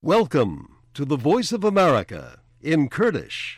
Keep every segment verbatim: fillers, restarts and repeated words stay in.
Welcome to the Voice of America in Kurdish.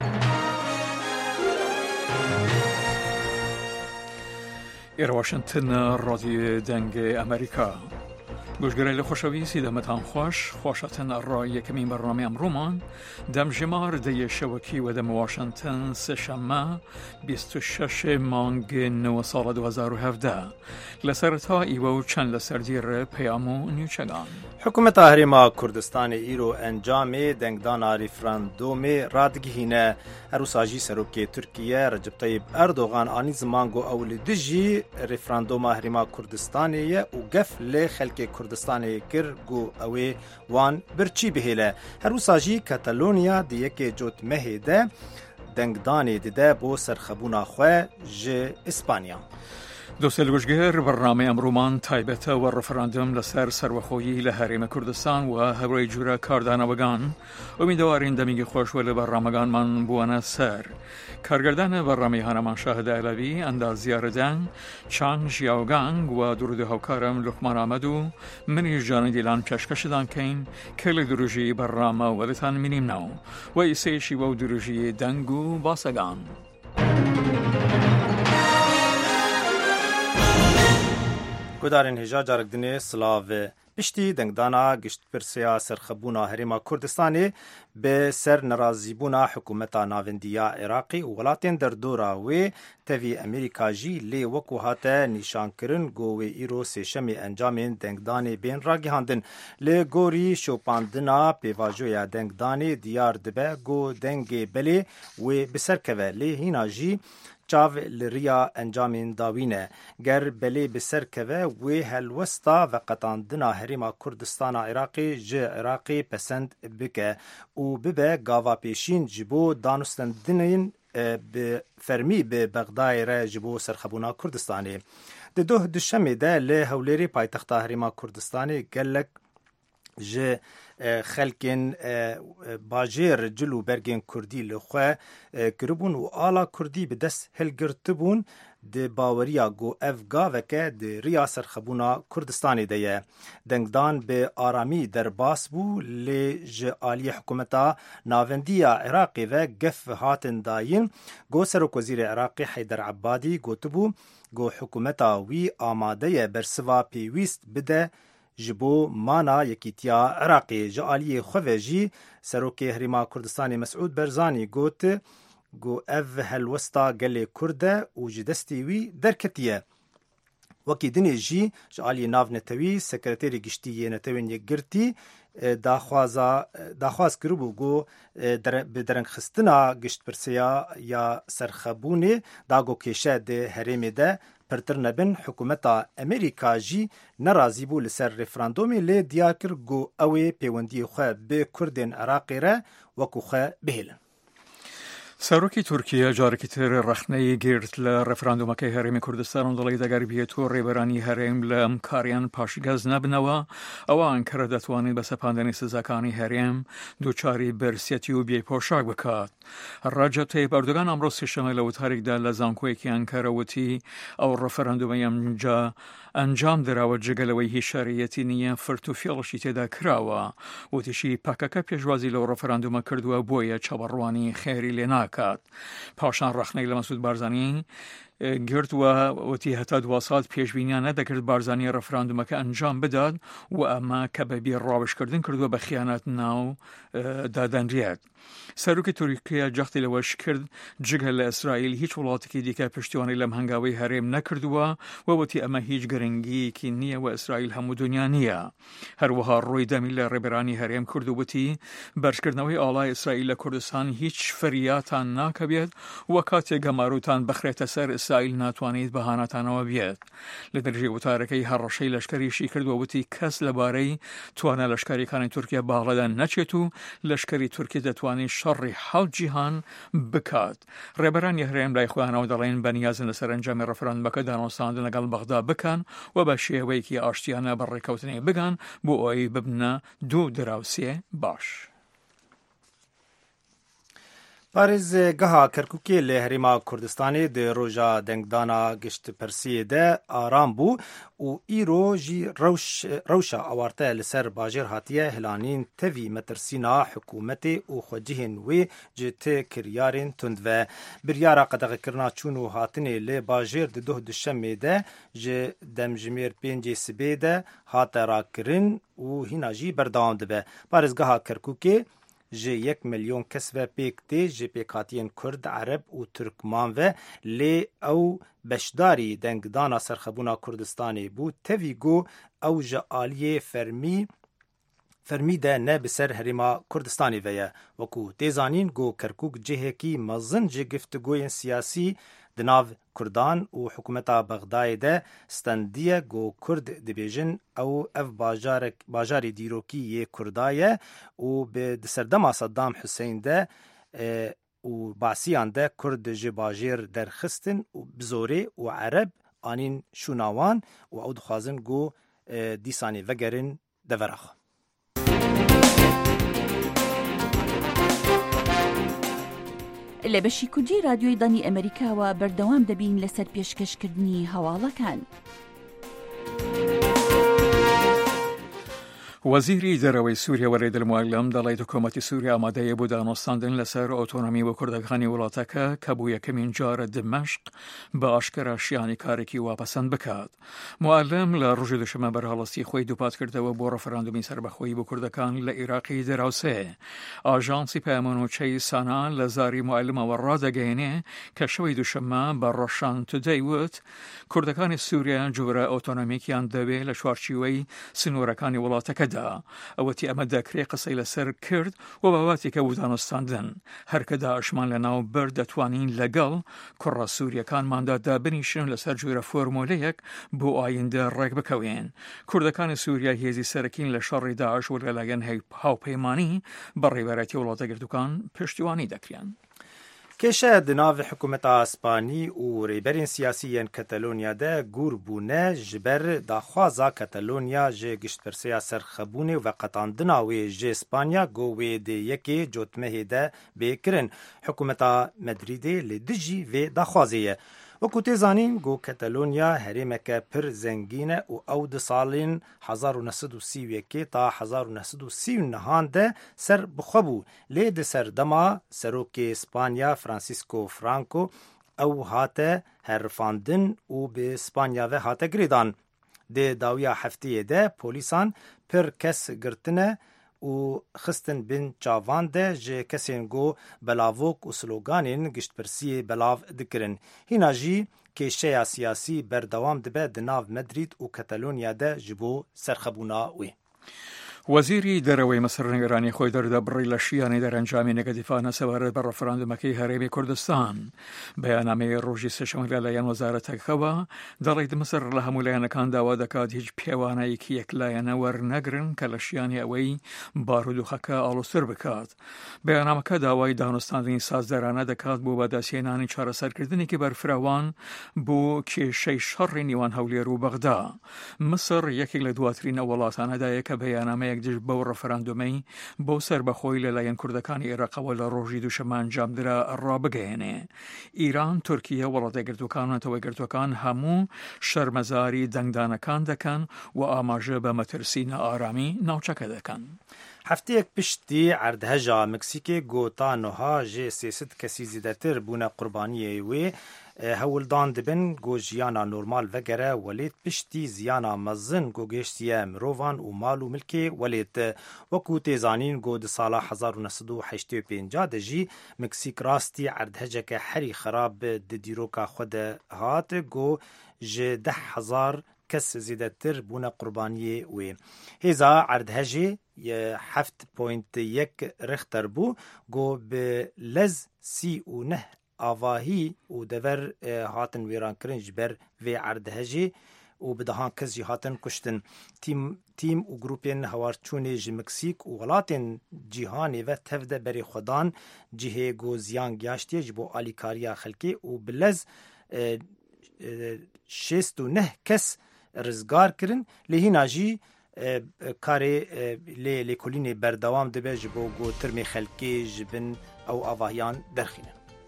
إير واشنطن راديو دنگ أمريكا گوشگرای خوشویسی دمتان خوش خوشتن رای کمی برنامه امرومان دم جمار دی شوکی و دم واشنطن سشنبه بیست و شش مانگ نو سال دو هزار و هفده لسرتا ایو چند لسردیر پیامو نیوچگان حکومت هریما کردستان ایرو انجام دنگدان ریفراندوم رادگهینه عروساجی سروکی ترکیه رجب طیب اردوغان آنی زمانگو اول دجی ریفراندوم هریما کردستانیه و گفل خلک کردستان کرگو اوی وان برچی بهیله هروساجی کاتالونیا دیگه جوت مهیده دنگدانی دیده بو سرخبونا خواه ج اسپانیا دوستل گوشگر برنامه امرومان تایبته و رفراندوم لسر سروخویی لحریم کردستان و هبروی جورا کاردانوگان امیدوارین دمیگی خوش ولی برنامگان من بوانا سر کارگردان برنامه هنمان شاهد علوی اندازیاردن چانگ جیاوگانگ و درود هوکارم لقمان آمدو منی جان دیلان کشکشدان کین کل دروجی برنامه ولیتان منیم نو و ایسیشی و دروجی دنگو باسگان گودارین هجا جارگدنی سلاو پشتی دنگدانا گشت پرسیا سرخبونا هریما کردستانی به سر نرازیبونا حکومتا ناوندیا عراقی و ولاتین در دورا و تاوی امریکا جی لی وکو هاته نیشان کرن گوه ایرو سیشمی انجامین دنگدانی بین راگی هاندن لی گوری شوپاندنا پیواجویا دنگدانی دیار دبه گو دنگی بلی و بسر کوه لی هینا جی چاو لریا انجامین داوینه گر بلی بسر کوه و هلوستا و قطاندنا هریما کردستان عراقی ج عراقی پسند بکه و ببه گاوا پیشین جبو دانستندنین به فرمی به بغدای را جبو سرخبونا کردستانی ده دو دشمی ده لی هولیری پایتخت هریما کردستانی گلک ج خلکن باجر جلو برگن کردی لخوا کربون و آلا کردی به دست هلگرتبون ده باوریا گو افگا وکه ده ریا سرخبونا کردستانی ده دنگدان به آرامی در باس بو لی جعالی حکومتا ناوندیا عراقی و گف هاتن داین گو سروک وزیر عراقی حیدر عبادی گو تبو گو حکومتا وی آماده برسوا پیویست بده جبو مانا یکیتیا عراقی جعالی خویجی سروکی هریما کردستانی مسعود برزانی گوت گو اف هلوستا گلی کرده و جدستی وی درکتیه وکی دنی جی جعالی ناو نتوی سکرتری گشتی نتوین یک گرتی داخوازا داخواز کربو گو در بدرنگ خستنا گشت پرسیا یا سرخبونی داگو کشه ده هریمی ده پرتر نبن حکومتا امریکا جی نرازی بو لسر ریفراندومی لی دیاکر گو اوی پیوندی خواه به کردین عراقی را وکو خواه بهیلن سروکی ترکیه جارکی تر رخنه گیرت لرفراندوم که هرم کردستان دلای دگر بیتو ریبرانی هرم لامکاریان پاشگاز نبنوا او انکر دتوانی بس پاندنی سزاکانی هرم دوچاری برسیتی و بی پوشاک بکات رجب طیب اردوغان امروز سشمال و تاریک دل لزانکوی که انکر وتی او رفراندوم امجا انجام دراو جگلوی هی شریعتی نیه فرتوفیلشی تدا کراوا و تشی پاکاکا پیشوازی لو رفراندوم کردوا بویا چبروانی خیری لناکات پاشان رخنه لمسعود بارزانی گرد و وتی هتا دواسات پیشبینیانه دکرد بارزانی رفراندوم که انجام بداد و اما که به بیر راوش کردن کردوا به خیانت ناو دادن ریاد سروک ترکیه جختی لوش کرد جگل اسرائیل هیچ ولاتی که دیگه پشتیوانی لم هنگاوی هرم نکردوا و وتی اما هیچ گرنگی که نیه و اسرائیل همو دنیا نیه هر وها روی دمیل ریبرانی هرم کرد و وتی برشکردنوی آلای اسرائیل کردستان هیچ فریاتان ناکبید و کاتی گماروتان بخریت سر اسرائیل ناتوانید بهانتان و بیاد لدرجه و تارکی هر رشی لشکریشی کرد و وتی کس لباری توانه لشکری کانی ترکیه باغلدن نچتو لشکری ترکیه دتوانی شر حال جهان بکات ریبرانی هرم لای خوانه و دلین بنیازن لسر انجام رفراندوم که دانستان لگل بغداد بکن و با شیوهی که آشتیانه بر رکوتنی بگن بو اوی ببنا دو دراوسی باش پارێز گەها کەرکووکê li Herêma Kurdistanê di roja dengdana giştpirsiyê de aram bû û îro jî rewşa awarte li ser bajêr hatiye hilanîn tevî metirsîna hikûmetê û xwecihên wê ji tê kiryarên tund ve. Biryara qedexekirina çûn û hatinê li bajêr di duh duşemê de ji demjimêr pêncê sibê de hate rakirin û hîna jî berdewam dibe. Parêzgeha Kerkûkê ji yek milyon kes ve pêk tê ji pêkhatiyên Kurd, Ereb û Türkman ve lê ew beşdarî dengdana serxebûna Kurdistanê bû. Tevî got ew ji aliyê fermî fermî de ne bi ser Herêma Kurdistanê ve ye. Wekû tê zanîn got Kerkûk cihekî mezin ji giftugoyên siyasî di nav Kurdan û hikûmeta Bexdayê de stendiye got Kurd dibêjin ew ev bajarek bajarê dîrokî yê Kurda ye û bi di serdema Saddam Hüseyin de û basiyan de Kurd ji bajêr derxistin û bi zorê û Ereb anîn şûna wan û ew dixwazin got dîsanê vegerin devera xwe. لە بەشی کوردی رادیۆی دانی ئەمریکاوە بەردەوام دەبین لەسەر پێشکەشکردنی هەواڵەکان. وەزیری دەرەوەی سووریا وەلید المعلم دەڵێت حکوومەتی سووریا ئامادەیە بۆ دانوستاندن لەسەر ئۆتۆنۆمی و کوردەکانی وڵاتەکە کە بوو یەکەمین جارە دمەشق بە ئاشکرا شیانی کارێکی واپەسەند بکات. معلم لە ڕۆژی دووشەمە بەرهەڵەستی خۆی دووپات کردەوە بۆ ڕەفەراندومی سەربەخۆیی بۆ کوردەکان لە عێراقی دراوسێ. ئاژانسی پەیامانوچەی سانا لە زاری معلمەوە ڕادەگەیەنێ کە شەوەی دووشەمە بە ڕۆشان تودەی وت کوردەکانی سووریا جۆرە ئۆتۆنۆمیکیان دەبێت لە چوارچێوەی سنوورەکانی وڵاتەکە ئەوەتی ئەمە دەکرێت قسەی لەسەر کرد و باواتی کە بوو دانوستاندن هەرکە داعشمان لە ناو بەر دەتوانین لەگەڵ کوڕە سووریەکانماندا دابنیشن لەسەر جۆرە فۆرمۆلەیەک بۆ ئایندە ڕێک بکەوێن. کوردەکانی سووریا هێزی سەرەکین لە شەڕی داعش و لەلایەن هاوپەیمانی بە ڕێبەرەتی وڵاتە گرتووکان پشتیوانی دەکرێن. کێشە di navê hikûmeta Spanî û rêberên siyasî yên Katalonya'da de gûr bûne ji ber daxwaza Katalonya ji giştpirsiya serxebûnê û veqetandina wê ji Spanya got wê dê yekê cotmehê de bêkirin. Hikûmeta Madrîdê lê dijî vê daxwazê ye. Wekû tê zanîn got Katalonya herêmeke pir zengîn e û ew di salên hezar û neh sed û sî û yekê ta hezar û neh sed û sî û nihan de ser bixwe bû. Lê di serdema serokê Spanya Francisco Franco ew hate herrifandin û bi Spanya ve hate girêdan. Dê dawiya hefteyê de polîsan pir kes girtine û xistin bin çavan de ji kesên got belavok û sloganên giştpirsiyê belav dikirin. Hîna jî kêşeya siyasî berdewam dibe di nav Madrîd û Katalonya'da de ji bo serxebûna wê. وەزیری دەرەوەی مەسر نیگەرانی خۆی دەردا بڕی لە شیانی دەرەنجامی نەگەتیفانە سەبارەت بە ڕەفەراندمەکەی هەرێمی کوردستان. بەیاننامەی ڕۆژی سێشەمە لەلایەن وەزارەتەکەوە دەڵێت مەسر لە هەموو لایەنەکان داوا دەکات هیچ پێوانەیەکی یەکلایەنە وەرنەگرن کە لە شیانی ئەوەی بارودۆخەکە ئاڵوستر بکات. بەیاننامەکە داوای دانوستاندنی سازدەرانە دەکات بۆ بەدەستهێنانی چارەسەرکردنێکی بەرفراوان بۆ کێشەی شەڕی نێوان هەولێر و بەغدا. مەسر یەکێک لە دواترین وڵاتانەدایە کە بەیاننامەیە دژ بەو ڕەفەراندۆمەی بۆ سەربەخۆی لەلایەن کوردەکانی عێراقەوە لە ڕۆژی دووشەمە ئەنجامدرا ڕابگەیەنێ. ئیران، تورکیە، وڵاتە گرتووەکان و نەتەوەی گرتووەکان هەموو شەرمەزاری دەنگدانەکان دەکەن و ئاماژە بە مەترسینە ئارامی ناوچەکە دەکەن. هەفتەیەک پشتی عەردهەژا مکسیکê gota niha jê sêsed kesî zêdetir bûne qurbaniyê wê hewildan dibin got jiyana normal vegere welêt piştî ziyana mezin got gêştiye mirovan û mal û milkê welêt. Wekû tê zanîn got di sala hezar û neh sed û heştê û pênca de jî Miksîk rastî erdhejeke herî xerab di dîroka xwe de hat got ji deh hezar kes zêdetir bûne qurbaniyê wê. Hêza erdhejê heft point yek Richter bû got bi lez sî û neh avahî û dever hatin wêrankirin ji ber vê erdhejê û bi dehan kes jî hatin kuştin. Tîm tîm û grûpên hawarçûnê ji Miksîk û welatên cîhanê ve tev de berê xwedan cihê got ziyan gihaştiye ji bo alîkariya xelkê û bi lez şêst û neh kes rizgar kirin. Lê hîna jî کاری لی لیکولینی بردوام دبه جبو گو ترمی خلکی جبن او آواهیان درخینن.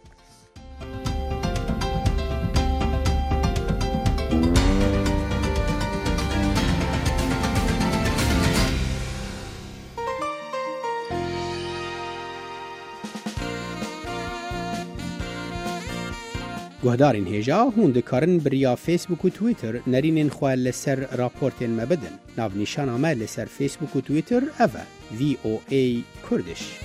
گهدارین هیجا هون دکارن بریا فیسبوک و تویتر نرینین خواه لسر راپورتین مبدن. ناو نشان آمه لسر فیسبوک و تویتر اوه وی او ای کردش.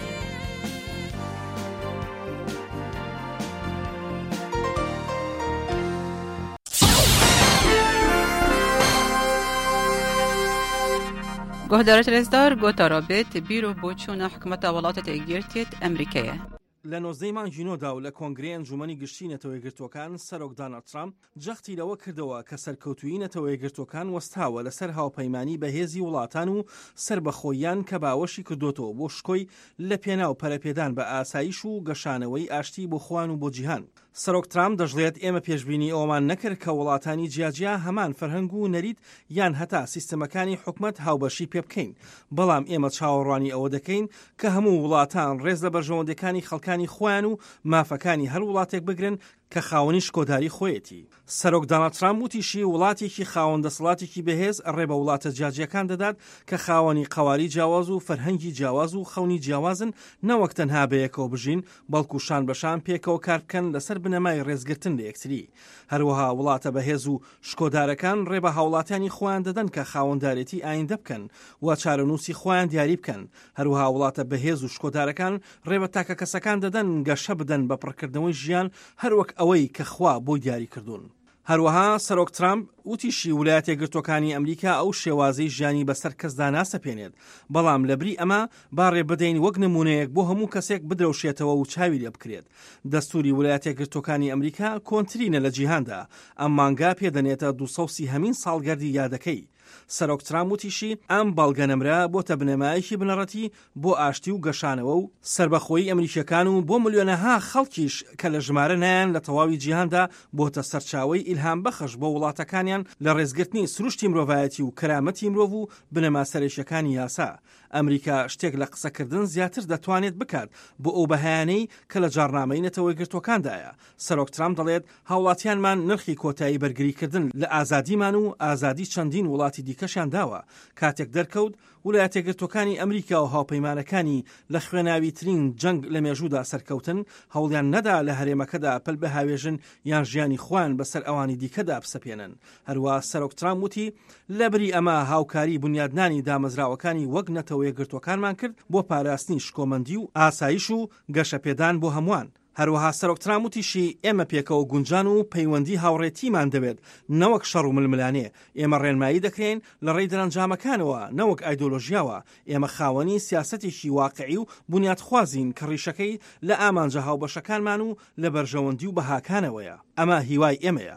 گهدارت رزدار گوتارا بیت بیرو بوچون حکمت ولات تیگیرتیت امریکیه. لە نۆزدەی مانگی نۆدا و لە کۆنگرەی ئەنجومەنی گشتی نەتەوە یەکگرتووەکان سەرۆک دۆناڵد ترامپ جەختی لەوە کردەوە کە سەرکەوتووی نەتەوە یەکگرتووەکان وەستاوە لەسەر هاوپەیمانی بەهێزی وڵاتان و سربەخۆییان کە باوەشی کردوتەوە بۆ شکۆی لە پێناو پەرەپێدان بە ئاسایش و گەشانەوەی ئاشتی بۆ خوان و بۆ جیهان. سەرۆک ترامپ دەژڵێت ئێمە پێشبینی ئەومان نەکرد کە وڵاتانی جیاجیا هەمان فەرهەنگ و نەریت یان هەتا سیستەمەکانی حکومەت هاوبەشی پێ بکەین، بەڵام ئێمە چاوەڕوانی ئەوە دەکەین کە هەموو وڵاتان ڕێز لە بەرژەوەندەکانی خەڵکانی خۆیان و مافەکانی هەر وڵاتێک بگرن کە خاوەنی شکۆداری خۆیەتی. سەرۆک دۆناڵد ترامپ وتیشی وڵاتێکی خاوەن دەسەڵاتێکی بەهێز ڕێ بە وڵاتە جیاجیەکان دەدات کە خاوەنی قەواری جیاواز و فەرهەنگی جیاواز و خەونی جیاوازن، نەوەک تەنها بەیەکەوە بژین بەڵکو شان بەشان پێکەوە کار بکەن لەسەر بنەمای ڕێزگرتن لە یەکتری. هەروەها وڵاتە بەهێز و شکۆدارەکان ڕێ بە هاوڵاتیانی خۆیان دەدەن کە خاوەندارێتی ئایندە بکەن و چارەنووسی خۆیان دیاری بکەن. هەروەها وڵاتە بەهێز و شکۆدارەکان ڕێ بە تاکە کەسەکان دەدەن گەشە بدەن بە پڕکردنەوەی ژیان هەروەک ئەوەی کە خوا بۆی دیاری کردوون. هەروەها سەرۆک ترامپ وتیشی ویلایەتە یەکگرتووەکانی ئەمریکا ئەو شێوازەی ژیانی بەسەر کەسدا ناسەپێنێت، بەڵام لەبری ئەمە باڕێ بدەین وەک نمونەیەک بۆ هەموو کەسێک بدرەوشێتەوە و چاوی لێ بکرێت. دەستوری ویلایەتە یەکگرتووەکانی ئەمریکا کۆنترینە لە جیهاندا، ئەم مانگا پێدەنێتە دووسەد و سی هەمین ساڵگەردی یادەکەی. سەرۆک ترامپ وتیشی ئەم بەڵگەنەمرە بۆتە بنەمایەکی بنەڕەتی بۆ ئاشتی و گەشانەوە و سربەخۆیی ئەمریکیەکان و بۆ ملیۆنەها خەڵکیش کە لە ژمارە نایان لە تەواوی جیهاندا بۆتە سەرچاوەی ئیلهام بەخش بۆ وڵاتەکانیان لە ڕێزگرتنی سروشتی مرۆڤایەتی و کەرامەتی مرۆڤ و بنەما سەرێشیەکانی یاسا. ئەمریکا شتێک لە قسەکردن زیاتر دەتوانێت بکات بۆ ئەو بەهایانەی کە لە جارنامەی نەتەوە یەکگرتووەکاندایە. سەرۆک ترامپ دەڵێت هاوڵاتیانمان نرخی کۆتایی بەرگریکردن لە ئازادیمان و ئازادی چەندین وڵاتی دیکەشان داوە. کاتێک دەرکەوت ویلایەتە یەکگرتووەکانی ئەمریکا و هاوپەیمانەکانی لە خوێناوی ترین جەنگ لە مێژوودا سەرکەوتن، هەوڵیان نەدا لە هەرێمەکەدا پەل بەهاوێژن یان ژیانی خۆیان بەسەر ئەوانی دیکەدا بسەپێنن. هەروە سەرۆک ترامپ وتی لەبری ئەمە هاوکاری بنیادنانی دامەزراوەکانی وەک نەتەوە یەکگرتووەکانمان کرد بۆ پاراستنی شکۆمەندی و ئاسایش و گەشەپێدان بۆ هەمووان. هەروەها سەرۆک ترامپ وتیشی ئێمە پێکەوە گونجان و پەیوەندی هاوڕێتیمان دەبێت، نەوەک شەڕ و ململانێ. ئێمە ڕێنمایی دەکرێن لە ڕێی دەرەنجامەکانەوە نەوەک ئایدۆلۆژیاوە. ئێمە خاوەنی سیاسەتێکی واقعی و بنیادخوازین کە ڕیشەکەی لە ئامانجە هاوبەشەکانمان و لە بەرژەوەندی و بەهاکانەوەیە. ئەمە هیوای ئێمەیە.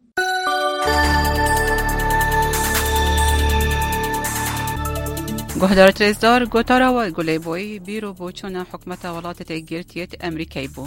گهدارت رزدار گوتارا و گلی بوی بیرو بوچون حکمت ولات تیگیرتیت امریکای بو.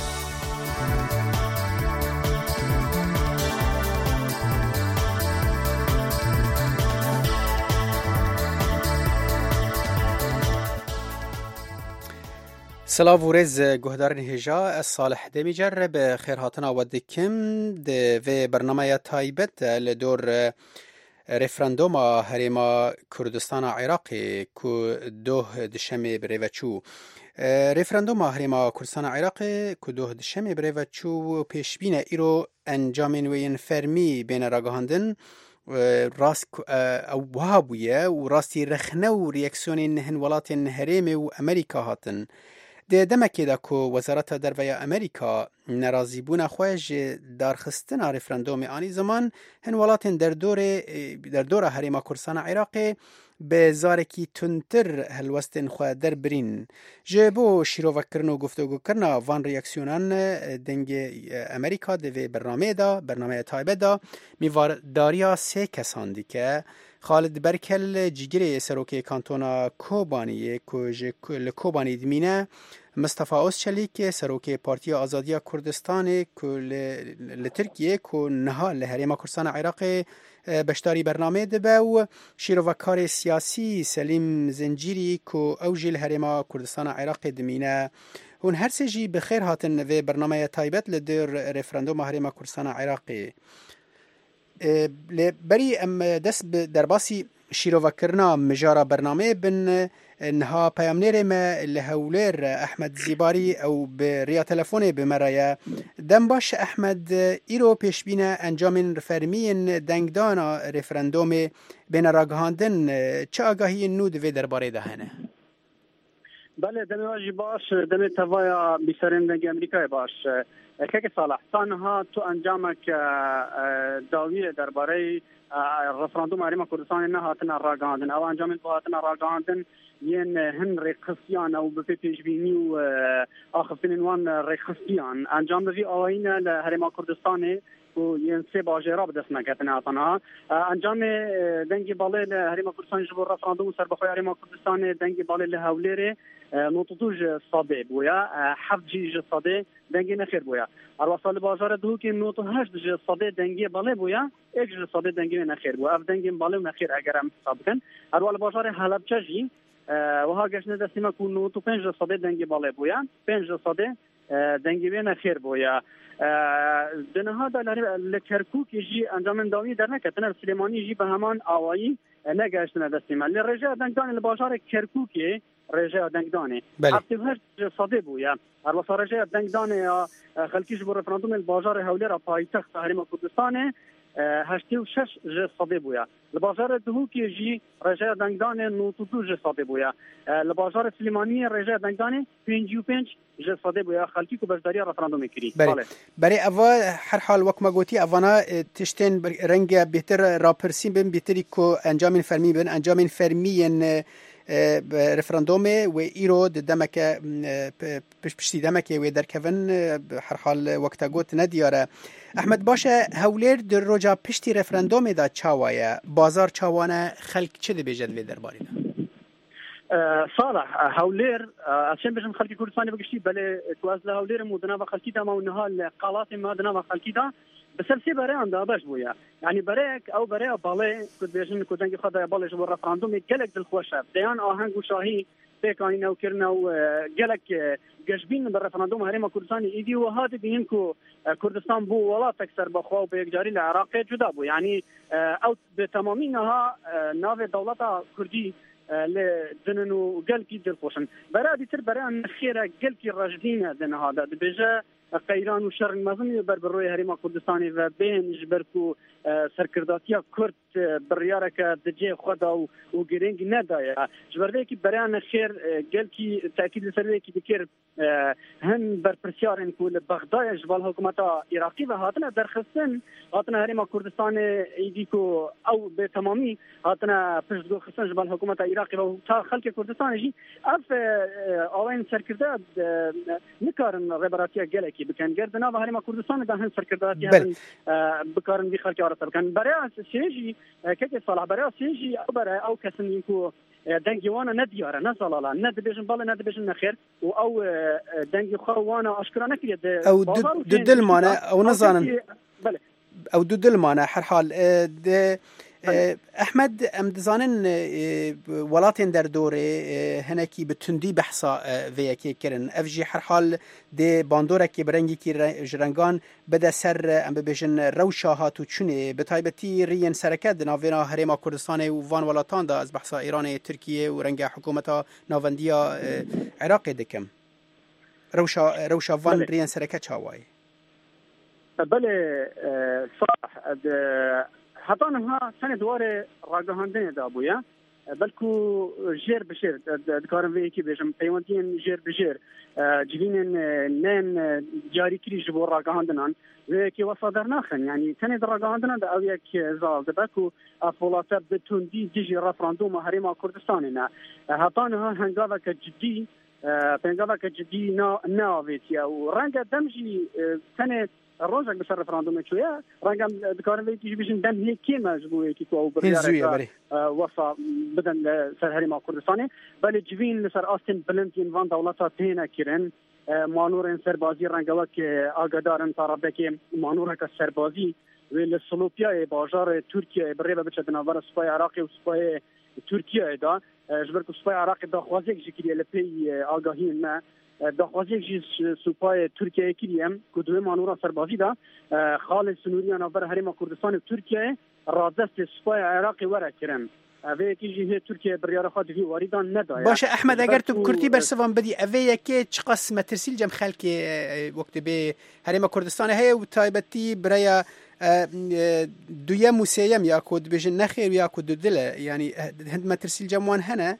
سلاو و رز گهدارن هجا از صالح دمی جرب خیرهاتنا و دکم ده و برنامه تایبت لدور رفراندوم هریما کردستان عراقی که دوه دشمی بریوچو رفراندوم هریما کردستان عراقی که دوه دشمی بریوچو پیشبین ایرو انجامین وین فرمی بین راگهاندن راست او وهابویه و راستی رخنه و ریاکسیون هن ولات هریم و امریکا هاتن ده دمکی دا که وزارت دروی امریکا نرازی بونا خواهش دارخستن رفراندوم آنی زمان هن ولات در دور در دور هریما کردستان عراقی به زارکی تونتر هلوستن خواه در برین جبو شیرو کرن و گفتگو کرن وان ریاکسیونان دنگ امریکا دوی برنامه دا برنامه تایبه دا میوار داریا سه کسان دی که خالد برکل جگری سروکی کانتونا کوبانی که لکوبانی دمینه مصطفی اوسچلیک سروکی پارتی آزادی کردستان که لترکیه که نها لحریم کردستان عراق بشتاری برنامه دبه و شیروکار سیاسی سلیم زنجیری که اوجی لحریم کردستان عراق دمینه هون هر سجی بخیر هاتن و برنامه تایبت لدر رفراندوم حریم کردستان عراقی بری ام دست درباسی شیروکرنا مجارا برنامه بن انها پیامنیر ما لهولیر احمد زیباری او به ریا تلفن بمرایا دم باش احمد ایرو پیشبینه انجام فرمی دنگدانا رفراندوم بین راگهاندن چه آگاهی نود و درباره دهنه؟ بله دم واجی باش دم توایا بیسرین دنگ امریکای باش که صالح تنها تو انجامک داوی درباره رفراندوم حریم کردستان نه هاتنا راگهاندن او انجام تو هاتنا راگهاندن ين هن ريخصيان او بفيتيش بينيو اخفتن وان ريخصيان انجام في اوين لهرم كردستان و ين سي باجرا بدس نكتنا طنا انجام دنگي بالي لهرم كردستان جبر رفراندوم سر بخوي هرم كردستان دنگي بالي لهوليري نوتوج صدي بويا حفجي صدي دنگي نخير بويا الوصل بازار دو كي نوتو هشت صدي دنگي بالي بويا اك صدي دنگي نخير بو اف دنگي بالي نخير اگر ام صابكن الوصل بازار حلبچجي وها گشنه دستیما کنو تو پنج صده دنگی بالا بویا پنج صده دنگی بین خیر بویا دنها دلاری لکرکوک جی انجام داوی در نکتن سلیمانی جی به همان آوایی نگشنه دستیما لرجاء دنگدان الباشار کرکوکی رجاء دنگدانه هفته هشت صده بویا هر وصار رجاء دنگدانه خلکیش بر رفراندوم الباشار هولی را پایتخت حریم کردستان هشتی و شش جه صده بویا لبازار دهوکی جی رجاء دنگدان نوتو دو جه صده بویا لبازار سلیمانی رجاء دنگدان پنج و پنج جه صده بویا خلکی که بجداری رفراندوم کری برای اوا هر حال وکما گوتی اوانا تشتین رنگ بهتر راپرسین بین بهتری که انجام فرمی بین انجام فرمی رفراندوم و ایرو دمک پش پشتی دمک و در کون هر حال وقت گوت ندیاره احمد باشه هولیر در رجا پشتی رفراندوم دا چاوایه بازار چاوانه خلق چه دی بیجد وی درباری ده صالح هولیر عشان بجن خلقی کردستانی بگشتی بله تواز لهولیر مدنا و خلقی دا ما ونها القالات ما دنا و خلقی دا بسلسي بري عندها باش بويا يعني بريك او بري بالي كنت بيجن كنت نجي خذا بالي جبر رفراندوم قالك بالخوشه ديان اهنغ وشاهي تكاين او كرنا وقالك جشبين بالرفراندوم هريما كردستان ايدي وهذا بينكو كردستان بو ولا تكسر بخوا بيجاري العراق جدا بو يعني او بتمامينها ناف دولة كردي لدننو قالكي دير خوشن برا بيتر برا خيره قالكي راجدين دن هذا بيجا قیران و شر مزنی بر بروی حریم کردستانی و بین جبرکو سرکرداتیا کرد بریاره که دجه خدا و گرینگ ندایه جبرده که برای خیر گل کی تاکید سره کی بکر هم بر پرسیارن کول بغداد جبال حکومت عراقی و هاتنا درخستن هاتنا حریم کردستان ایدیکو او به تمامی هاتنا پشتگو خستن جبال حکومت عراقی و تا خلق کردستان جی اف آوین سرکردات نکارن ربراتیا گل کی بکن گردنا و حریم کردستان ده هم سرکرداتی هم بکارن بی خلق عراق بکن برای سیجی که صلاح برای سیجی او برای او کسانی کو دنگی وانا ندیاره نه صلالا نه دبیجن بالا نه دبیجن نخیر و او دنگی خوانا اشکرا نکرید او دو دل مانه او نزانن بله او دو دل مانه هر حال ده احمد ام دزانن ولاتن در دوره هنکی بتندی بحثا ویکی کرن افجی هر حال ده باندوره کی برنگی کی جرنگان بده سر ام ببیجن روشا هاتو چونه بتایبتی رین سرکت ناوینا حریم کردستان و وان ولاتان دا از بحثا ایران ترکیه و رنگ حکومتا ناوندیا عراق دکم روشا روشا وان رین سرکت چاوای بله صح حتی نها سنة دواره راگهاندن دابویا بلکو جیر بشیر دکارم وی کی بجم پیوندین جیر بشیر جبینن نن جاری کری جبور راگهاندنان و کی وصادر ناخن يعني سنة راگهاندنان دا اویک زال دبکو افولاتا بتوندی دیجی رفراندوم حریم کردستانینا حتی نها هنگاوه که جدی هنگاوه که جدی ناویتیا و رنگ دمجی سنة روزك بسر رفراندوم شويه رقم دكارن بيجي بيجن دم هي كيما جبوي كيكو او بريار وصا بدن سر هريما كردستاني بل جبين لسر استن بلنتين فان دولتا تينا كيرن مانورن سربازي رنگوك آگادارن طرابك مانورك سربازي والسلوبيا باجار تركيا بريبه بچ بناور سپای عراقي و سپای ترکیه دا جبرکو سپای عراقي دا خوازيك جكري لپی آگاهی ما دا خوازيك جي سپای ترکیه کیم کدوه مانورا سربازي دا خالد سنوریان بر هرم کردستان ترکیه رادست سپای عراقي ورا کرن اوه کی جه ترکیه بریار خود وی واریدان ندایا باشه احمد اگر تو کردی برسوان بدی اوه کی چ قسم ترسیل جم خلک وقت به هرم کردستان هي و تایبتی برای دویم و سیم یا کود بجن نخیر یا کود دله یعنی هند ما ترسیل جموان هنه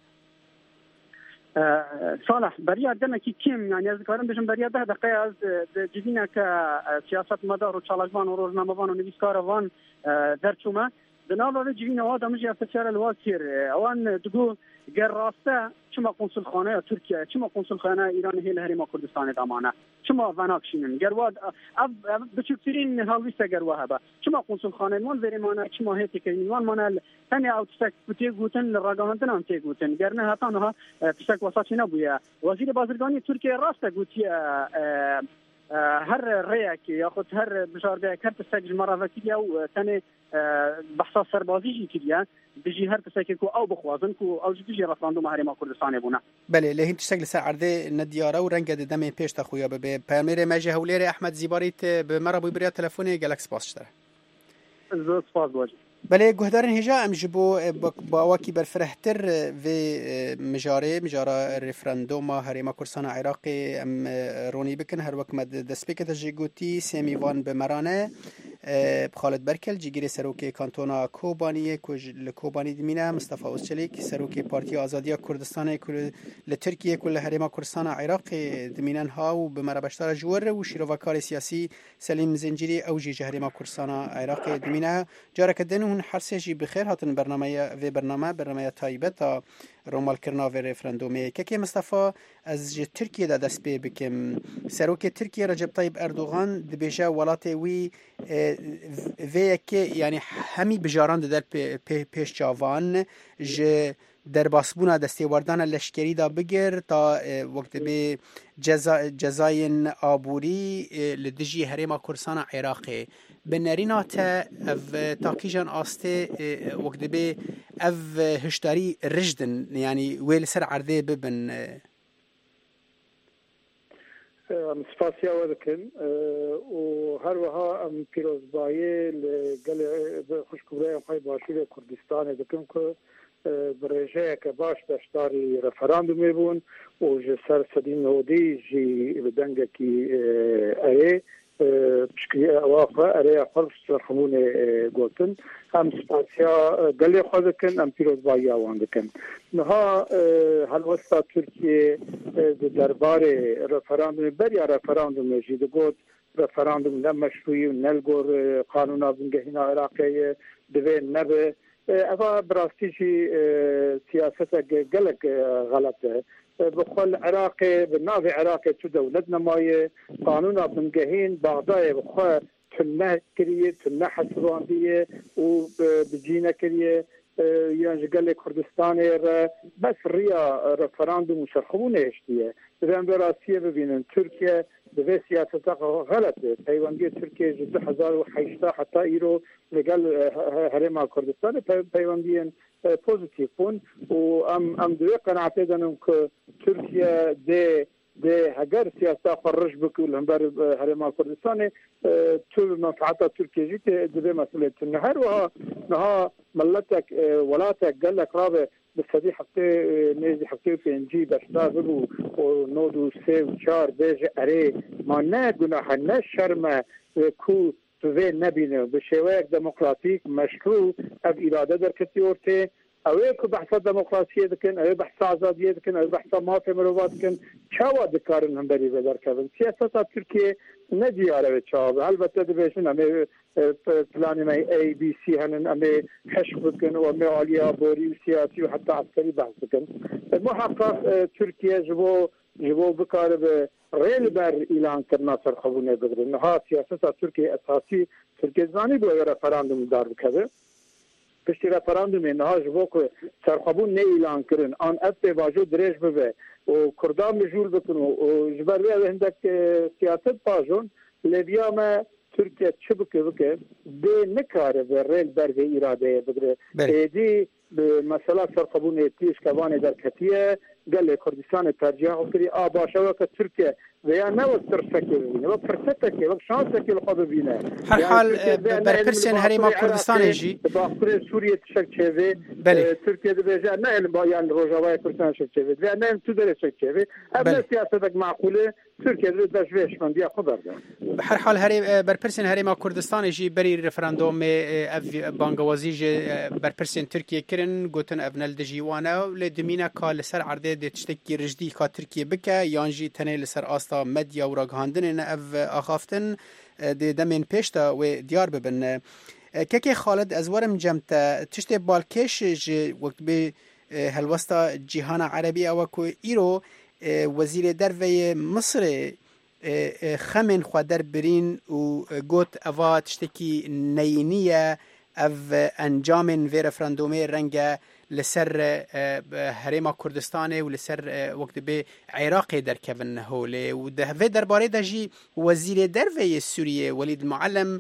صالح بريا دمك كيم يعني اذكرن بجن بريا ده دقيقه از جدينا كسياسه مدار وشالجمان وروزنامه‌وان ونويسكاروان درچوما بنابرای جوین آدم مجی افسر الواسیر آوان دگو گر راسته چما قنصل خانه ترکیه چما قنصل خانه ایران هیل هریم کردستان دامانه چما وناکشینن گر واد بچوکترین هاویست گر وهبه چما قنصل خانه من وریمانه چما هیتی کنین وان من تنی اوتسک بوتی گوتن راگانتن ام تی گوتن گر نه هتا نه تسک واساچی نبویا وزیر بازرگانی ترکیه راسته گوتی هر ريك ياخذ هر بشار كرت السجل مره وكيليا وثاني بحث سربازي كيليا بيجي هر تسكيكو او بخوازنكو او بيجي رفراندوم هرم كردستان بونا بله لهين تشتغل ساعرده ندياره ورنگ دم پیش تا خويا به پرمير ماجي هولير احمد زيباريت بمره بو بريا تليفوني جالاكسي باس اشترى زو سپاس بوج بله گهدارن هجا ام جبو با واکی برفرهتر و مجاره مجاره رفراندوم هرم کردستان عراقی ام رونی بکن هر وقت مد دسپیک تجیگوتی سیمیوان بمرانه خالد برکل جیگیر سروک کانتونا کوبانی کج لکوبانی دمینه مصطفی اوسچلیک سروک پارتی آزادی کردستان کل لترکیه کل هرم کردستان عراقی دمینن ها و بمر بشتار جور و شیروکار سیاسی سلیم زنجیری او جی هرم کردستان عراقی دمینه جارک دنو هر سه بخیر هاتن برنامه و برنامه برنامه تایبت رومال کرنا و رفراندومه که که مصطفی از ترکیه دا دست پی بکم سروک ترکیه رجب طیب اردوغان دبیجه ولات وی و که یعنی همی بجاران در پیش جوان ج در باسبونا دستی وردان لشکری دا بگر تا وقت به جزا جزاین آبوری لدجی هرم کردستان عراقی بنرینا تا او تاکیجان آسته وقت به او هشتاری رجدن یعنی ویل سر عرضه ببن مصفاسيا ودكن وهروها ام پیروزبایی لگل خوشکوبرای خواهی باشور کردستان دکن که برژه که باش داشتاری رفراندومی بون و جسر سدین نودی جی بدنگه کی اره بشكل أواقع أريا قرص رخمون قوتن هم سباسيا قلي خذكن أم بيروز بايا واندكن نها هالوسط تركيا دربار رفراندوم بريا رفراندوم جيد قوت رفراندوم لا مشروعي ونلقور قانونا بنجهنا عراقية دوين نبه أفا براستيجي سياسة قلق غلطة بخل عراقي بالنافي عراقي تو دولتنا ماي قانونا بنجهين بعضاي بخل تنه كريه تنه حسوانديه وبجينا كريه يعني قال لك كردستان بس ريا رفراندوم وشرخونه اشتيه اذا براسيه ببين تركيا بذي سياسة غلط بيواندية تركيا جد حزار وحيشتا حتى إيرو لقال هرما كردستان بيواندية بوزيتيف بون وأم أم دوي قناعتي دانو تركيا دي دي هجر سياسة خرج بكل هنبار هرما كردستان تو منفعتها تركيا جيت دي مسؤولية النهار وها نها ملتك ولاتك قال لك رابع بس هذه حقتي نيزي حقتي في انجي بشتا ببو ونودو سي وشار بيجي اري ما ناقنا حنا شرمة كو توزي نبينه بشواك ديمقراطيك مشروع اب إرادة در كتيورتي اوه که بحث دموکراسی دکن، اوه بحث آزادی دکن، اوه بحث مافی مروات دکن، چاوا دکارن هم بری بدر کردن. سیاست ترکیه نجیاره چاوا. البته دبیشن همه پلانی ما ای بی سی هنن همه حشق بکن و همه عالیا بوری و سیاسی و حتی عسکری بحث بکن. محقق ترکیه جبو جبو بکار به ریل بر اعلان کرنا سرخبونه بگیره. نها سیاست ترکیه اساسی ترکیه زانی بو رفراندوم دار بکره. پشتی رفراندوم نها جبو که سرخبون نه اعلان کرن آن افت واجو درش ببه و کردان مجول بکن و جبروی هندک سیاست باجون لیبیا ما ترکیه چه بکه بکه ده نکاره به ریل بر به اراده بگیره. ایدی به مسئله سرخبون پیش کوانه در کتیه قال كردستان ترجيح وكري اه باشا تركيا ويا نو ترسكي بينا وبرسكي وشانسكي القضيه بينا هر حال برپرسن هريما كردستان يجي باخر سوريا تشكيفي تركيا دبيجا نعلم بيان روجاوي كردستان تشكيفي نعلم تدري تشكيفي ابدا سياستك معقوله تركيا دبيجاش من دي خبر هر حال هري برپرسن هريما كردستان يجي بري ريفراندوم بانغوازي برپرسن تركيا كرن گوتن ابنل دجيوانا لدمينا كال سر عرض د تشتکی رجدی کا ترکیه بکه یانجی تنه لسر آستا مدیا و راگهاندن اف آخافتن د دمین پیشتا و دیار ببن که خالد از ورم جمتا تشت بالکش وقت به هلوستا جهان عربی او کو ایرو وزیر دروی مصر خمن خودر برین و گوت اوا تشتکی نینیه اف انجام و رفراندومه رنگ لسر هريما كردستان ولسر وقت به عراق در كفن هوله وده في درباره دجي وزير دروي سوريا وليد المعلم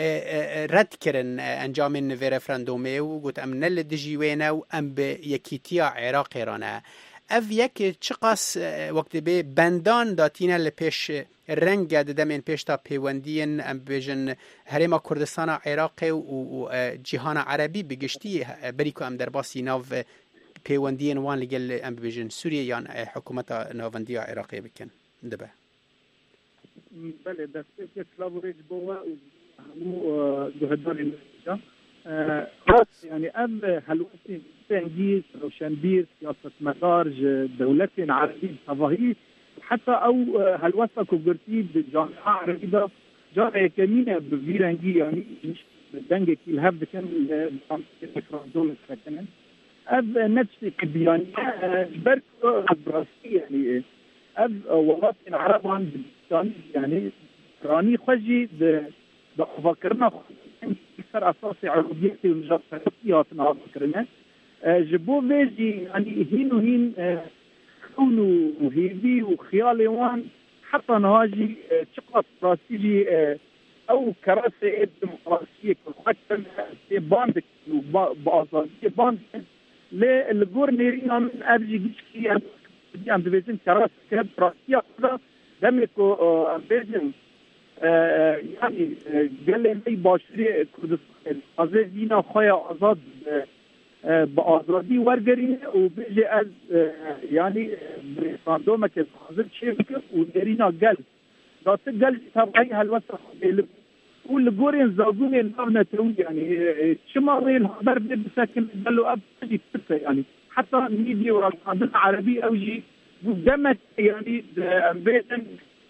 رد كرن انجام في رفراندومي وقلت امن الدجي وينا وام بيكيتيا عراق رانا اف یک چقاس وقت به بندان داتینا لپیش رنگ ددمین پیش تا پیوندین ام بیژن هرما کردستان عراق و جهان عربی بگشتی بریکو ام در باسی ناو پیوندین وان لگل ام بیژن سوریه یا حکومت ناوندی عراقی بکن دبه بله دسته که سلاوریج بوا همو جهدان يعني أب هالوقت تنجيز روشنبير سياسة مدار دولة عربية صفاهي حتى أو هالوقت كوبرتي بالجامعة العربية جامعة كمينة بفيرانجي يعني مش بالدنجة كي الهب كان دولة سكنة أب نفسي كبيانية بركو براسي يعني أب وطن عربان يعني راني خجي بفكرنا أكثر أساسي عربيتي ونجاب سياسياتنا فكرنا جبو فيجي يعني هين وهين خونو وهيبي وخيالي وان حتى نهاجي شقة براسيجي أو كراسي ديمقراطية حتى باندك وبأزادية باندك للجور نيرينا من أرجي جيشكي أم دبيزن كراسي كراسية هذا دمكو أم بيزن يعني قال لي باشري كردستان أزادينا خيا أزاد بأزادي ورقرين وبيجي از يعني بريفراندوم كده حاضر شيء ونرينا قال ده قال طبعا هالوسط كل جورين زاجوني نبنا تقول يعني شمارين خبر بسكن قالوا أبتدي بسكة يعني حتى ميدي ورقم عربي أوجي قدامك يعني بيتن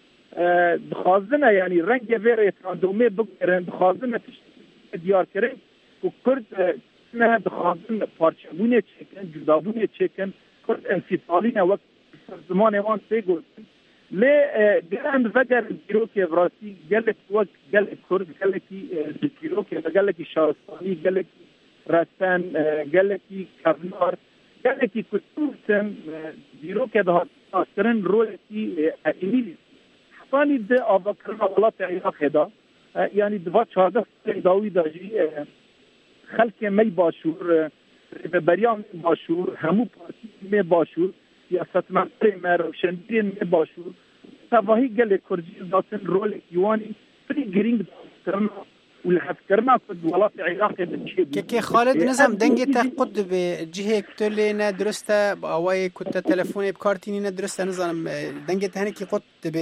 دخازنه يعني رنگ ویره تراندومه بگیرن دخازنه دیار کرد و کرد نه دخازن پارچگونه چکن جدابونه چکن کرد انفصالی وقت زمان وان سیگل لی گرند وگر دیرو که وراسی گلک وقت گلک کرد گلکی دیرو که گلکی شارستانی گلکی رسن گلکی کبنار گلکی کتوبتن دیرو که دهات کرن رویتی ایمیلی ثاني ده أفكرنا غلط عراق ده يعني دفعت شهادة داوي داجي خلق مي باشور بريان باشور همو بارتي مي باشور سياسات مقري مروشندين مي باشور تفاهي قال كردي داتن رول يواني فري جرينج داتن والحفكرنا كد غلط عراق ده كي خالد نظام دنگي تقد بجهه كتلنا درسته أواي كنت تلفوني بكارتيني درسته نظام دنگي تهني كي قد ب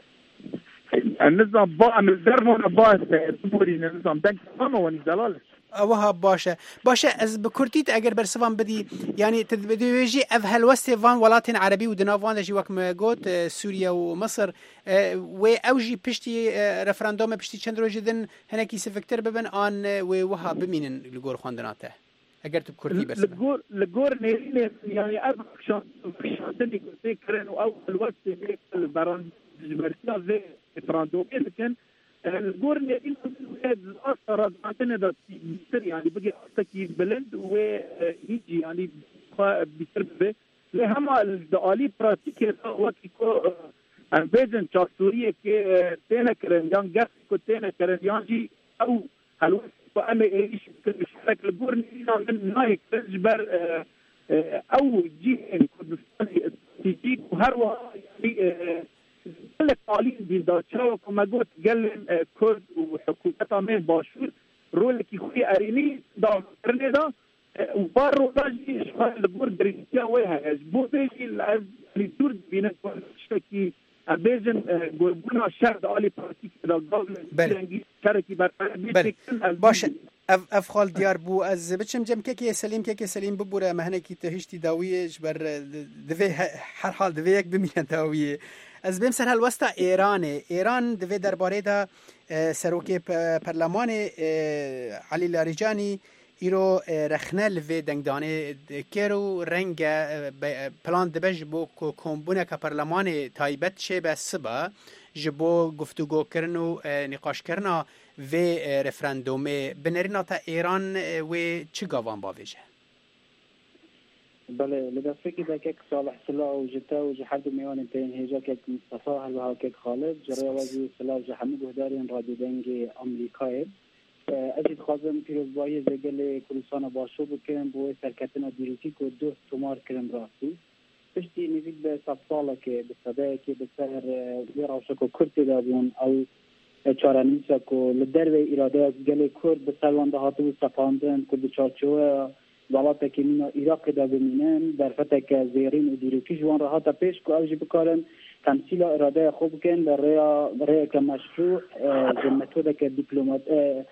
النظام با من درمون باز تبوري النظام دنك فما ونزلال اوها باشه باشه از بکردیت اگر برسوان بدی یعنی تدبیجی اف هلوست وان ولاتن عربی و دناوان دجی وقت ما گوت سوریا و مصر و اوجی پشتی رفراندوم پشتی چند روز دن هناکی سفکتر ببن آن و وها بمینن لگور خواندناته اگر تو بکردی برسوان لگور لگور نیلی یعنی اب شان شاندنی که کرن و اول وقت میکل بران جبرتیا و رفراندوم کن الجورني الأثر عندنا ده بيصير يعني بقي أستكي بلند ويجي يعني بيصير لهم الدعالي براتيكي وقت كو أنبيزن شخصية كي تينا كرن يان جس كو تينا كرن يان جي أو هلوس فأنا إيش كل الجورني من نايك تجبر أو جي كردستاني تيجي وهروا يعني كل التعليم بيداتشاو كما قلت قال كرد وحكومتها من باشور رول كي خوي اريني دا كرندا وبارو راجي شغال البور دريتيا ويها بو بيجي اللي دور بين شتكي ابيجن قربنا شرد علي براتيك دا قبل شركي برتبي باش اف افخال ديار بو از بچم جم كيكي سليم كيكي سليم ببوره مهنكي تهشتي داويه جبر دفي هر حال دفي يك بمين داويه از بیم سر هلوستا ایرانه ایران دوی درباره دا سروکی پرلمان علی لاریجانی ایرو رخنه لوی دنگدانه کرو رنگ پلان دبج بو کمبونه که پرلمان تایبت شه به سبا جبو گفتگو کرن و نقاش کرنا و رفراندومه بنرینا تا ایران و چی گاوان باویجه؟ بله لدفعه که دکک صالح سلا و جتا و جحد میوان انتین هیجا که مصطفى هلوها که خالد جرای وزی سلا و جحمی گهدارین رادیو دنگ امریکای ازید خوازم پیروزبایی زگل کلوسان باشو بکنم بوی سرکتنا دیروتی که دو تومار کرم راستی پشتی نزید به صد ساله که به صده که به سر ویراوشک و کرتی دابون او چارانیسا که لدر و اراده از گل کرد به سروانده هاتو و سپاندن که به چارچوه ولات که مینا عراق دا بمینن در فتح که زیرین و دیروکی جوان را هاتا پیش که اوجی بکارن تمثیل اراده خوب کن در ریا ریا که مشروع جمتوده که دیپلمات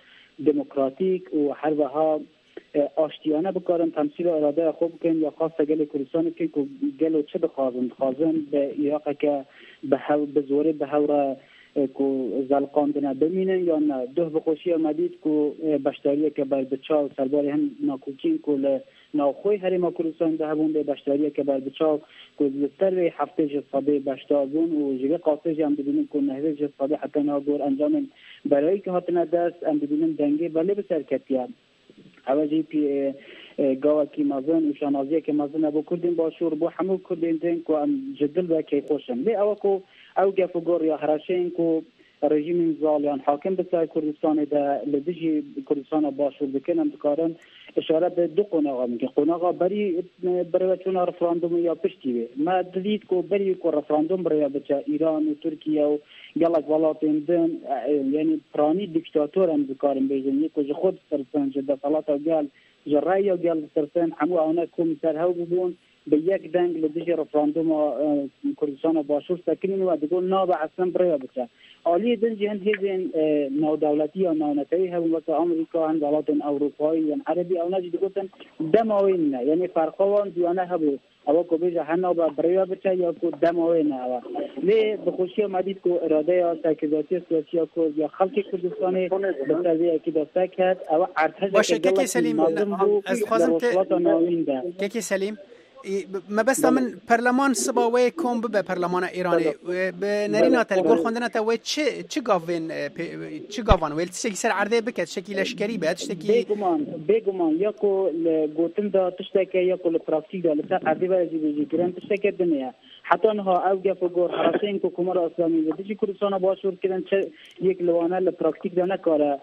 دموکراتیک و حربها آشتیانه بکارن تمثیل اراده خوب کن یا خاصه گل کردستان که گلو چه بخوازن خازن به عراق که به زوره به هوره کو زلقاندنه بمینن یا نه ده بخوشی آمدید کو بشتاریه که بر بچاو سرباری هم ناکوکین کو ناخوی هرما کردستان ده بون به بشتاریه که بر بچاو کو زلتر به هفته جسابه بشتابون و جگه قاسج هم ببینیم کو نهوه جسابه حتی ناگور انجام برای که هاتنه دست هم ببینیم دنگه بله بسر کتیم اوجی پی گاوا کی مازن و شانازیه که مازن ابو کردین باشور بو همو کردین دین کو جدل با کی خوشم لی او کو او گفگور یا هرشین کو رژیم ظالم حاکم به کردستان ده لدیجی کردستان باشور بکنم بکارن اشاره به دو قناغا میگه قناغا بری برای چون رفراندوم یا پشتی ما دید کو بری کو رفراندوم برای بچه ایران و ترکیه و گلک ولاتین دن یعنی پرانی دیکتاتور هم بکارن بیجن یک جو خود سرسن جدا صلاة و گل جرای و گل سرسن همو آنها کم سرهو ببون به یک دنگ لدیجی رفراندوم کردستان باشور سکنین و دیگو نابع اصلا برای بچه عالی دنجی هند هیزین نو دولتی یا نونتایی هم وقت امریکا هند ولات اروپایی یا عربی او نجی دیگوتن دماوین نه یعنی فرقوان دیانه هبو او کو بیجا هنو با برای بچه یا کو دماوین او لی بخوشی آمدید کو اراده یا تاکیداتی سیاسی کو یا خلق کردستانی بسازی که دسته کرد او ارتجا که سلیم از خوازم که سلیم ما بس من پارلمان سباوی کم به پارلمان ایرانی به نرینا تلگور خوندن تا و چه چه گاوین چه گاوان ول تشکی سر عرضه بکت شکی لشکری بعد شکی بگمان بگمان یا کو گوتن دا تشتکی یا کو پراکتیک دا لسا عرضه بعد جیبی گرن تشکی دنیا حتی آنها اوجا فگور حراسین کو کمر اسلامی و دیجی کردستان باشور کردن چه یک لوانه لپراکتیک دا نکاره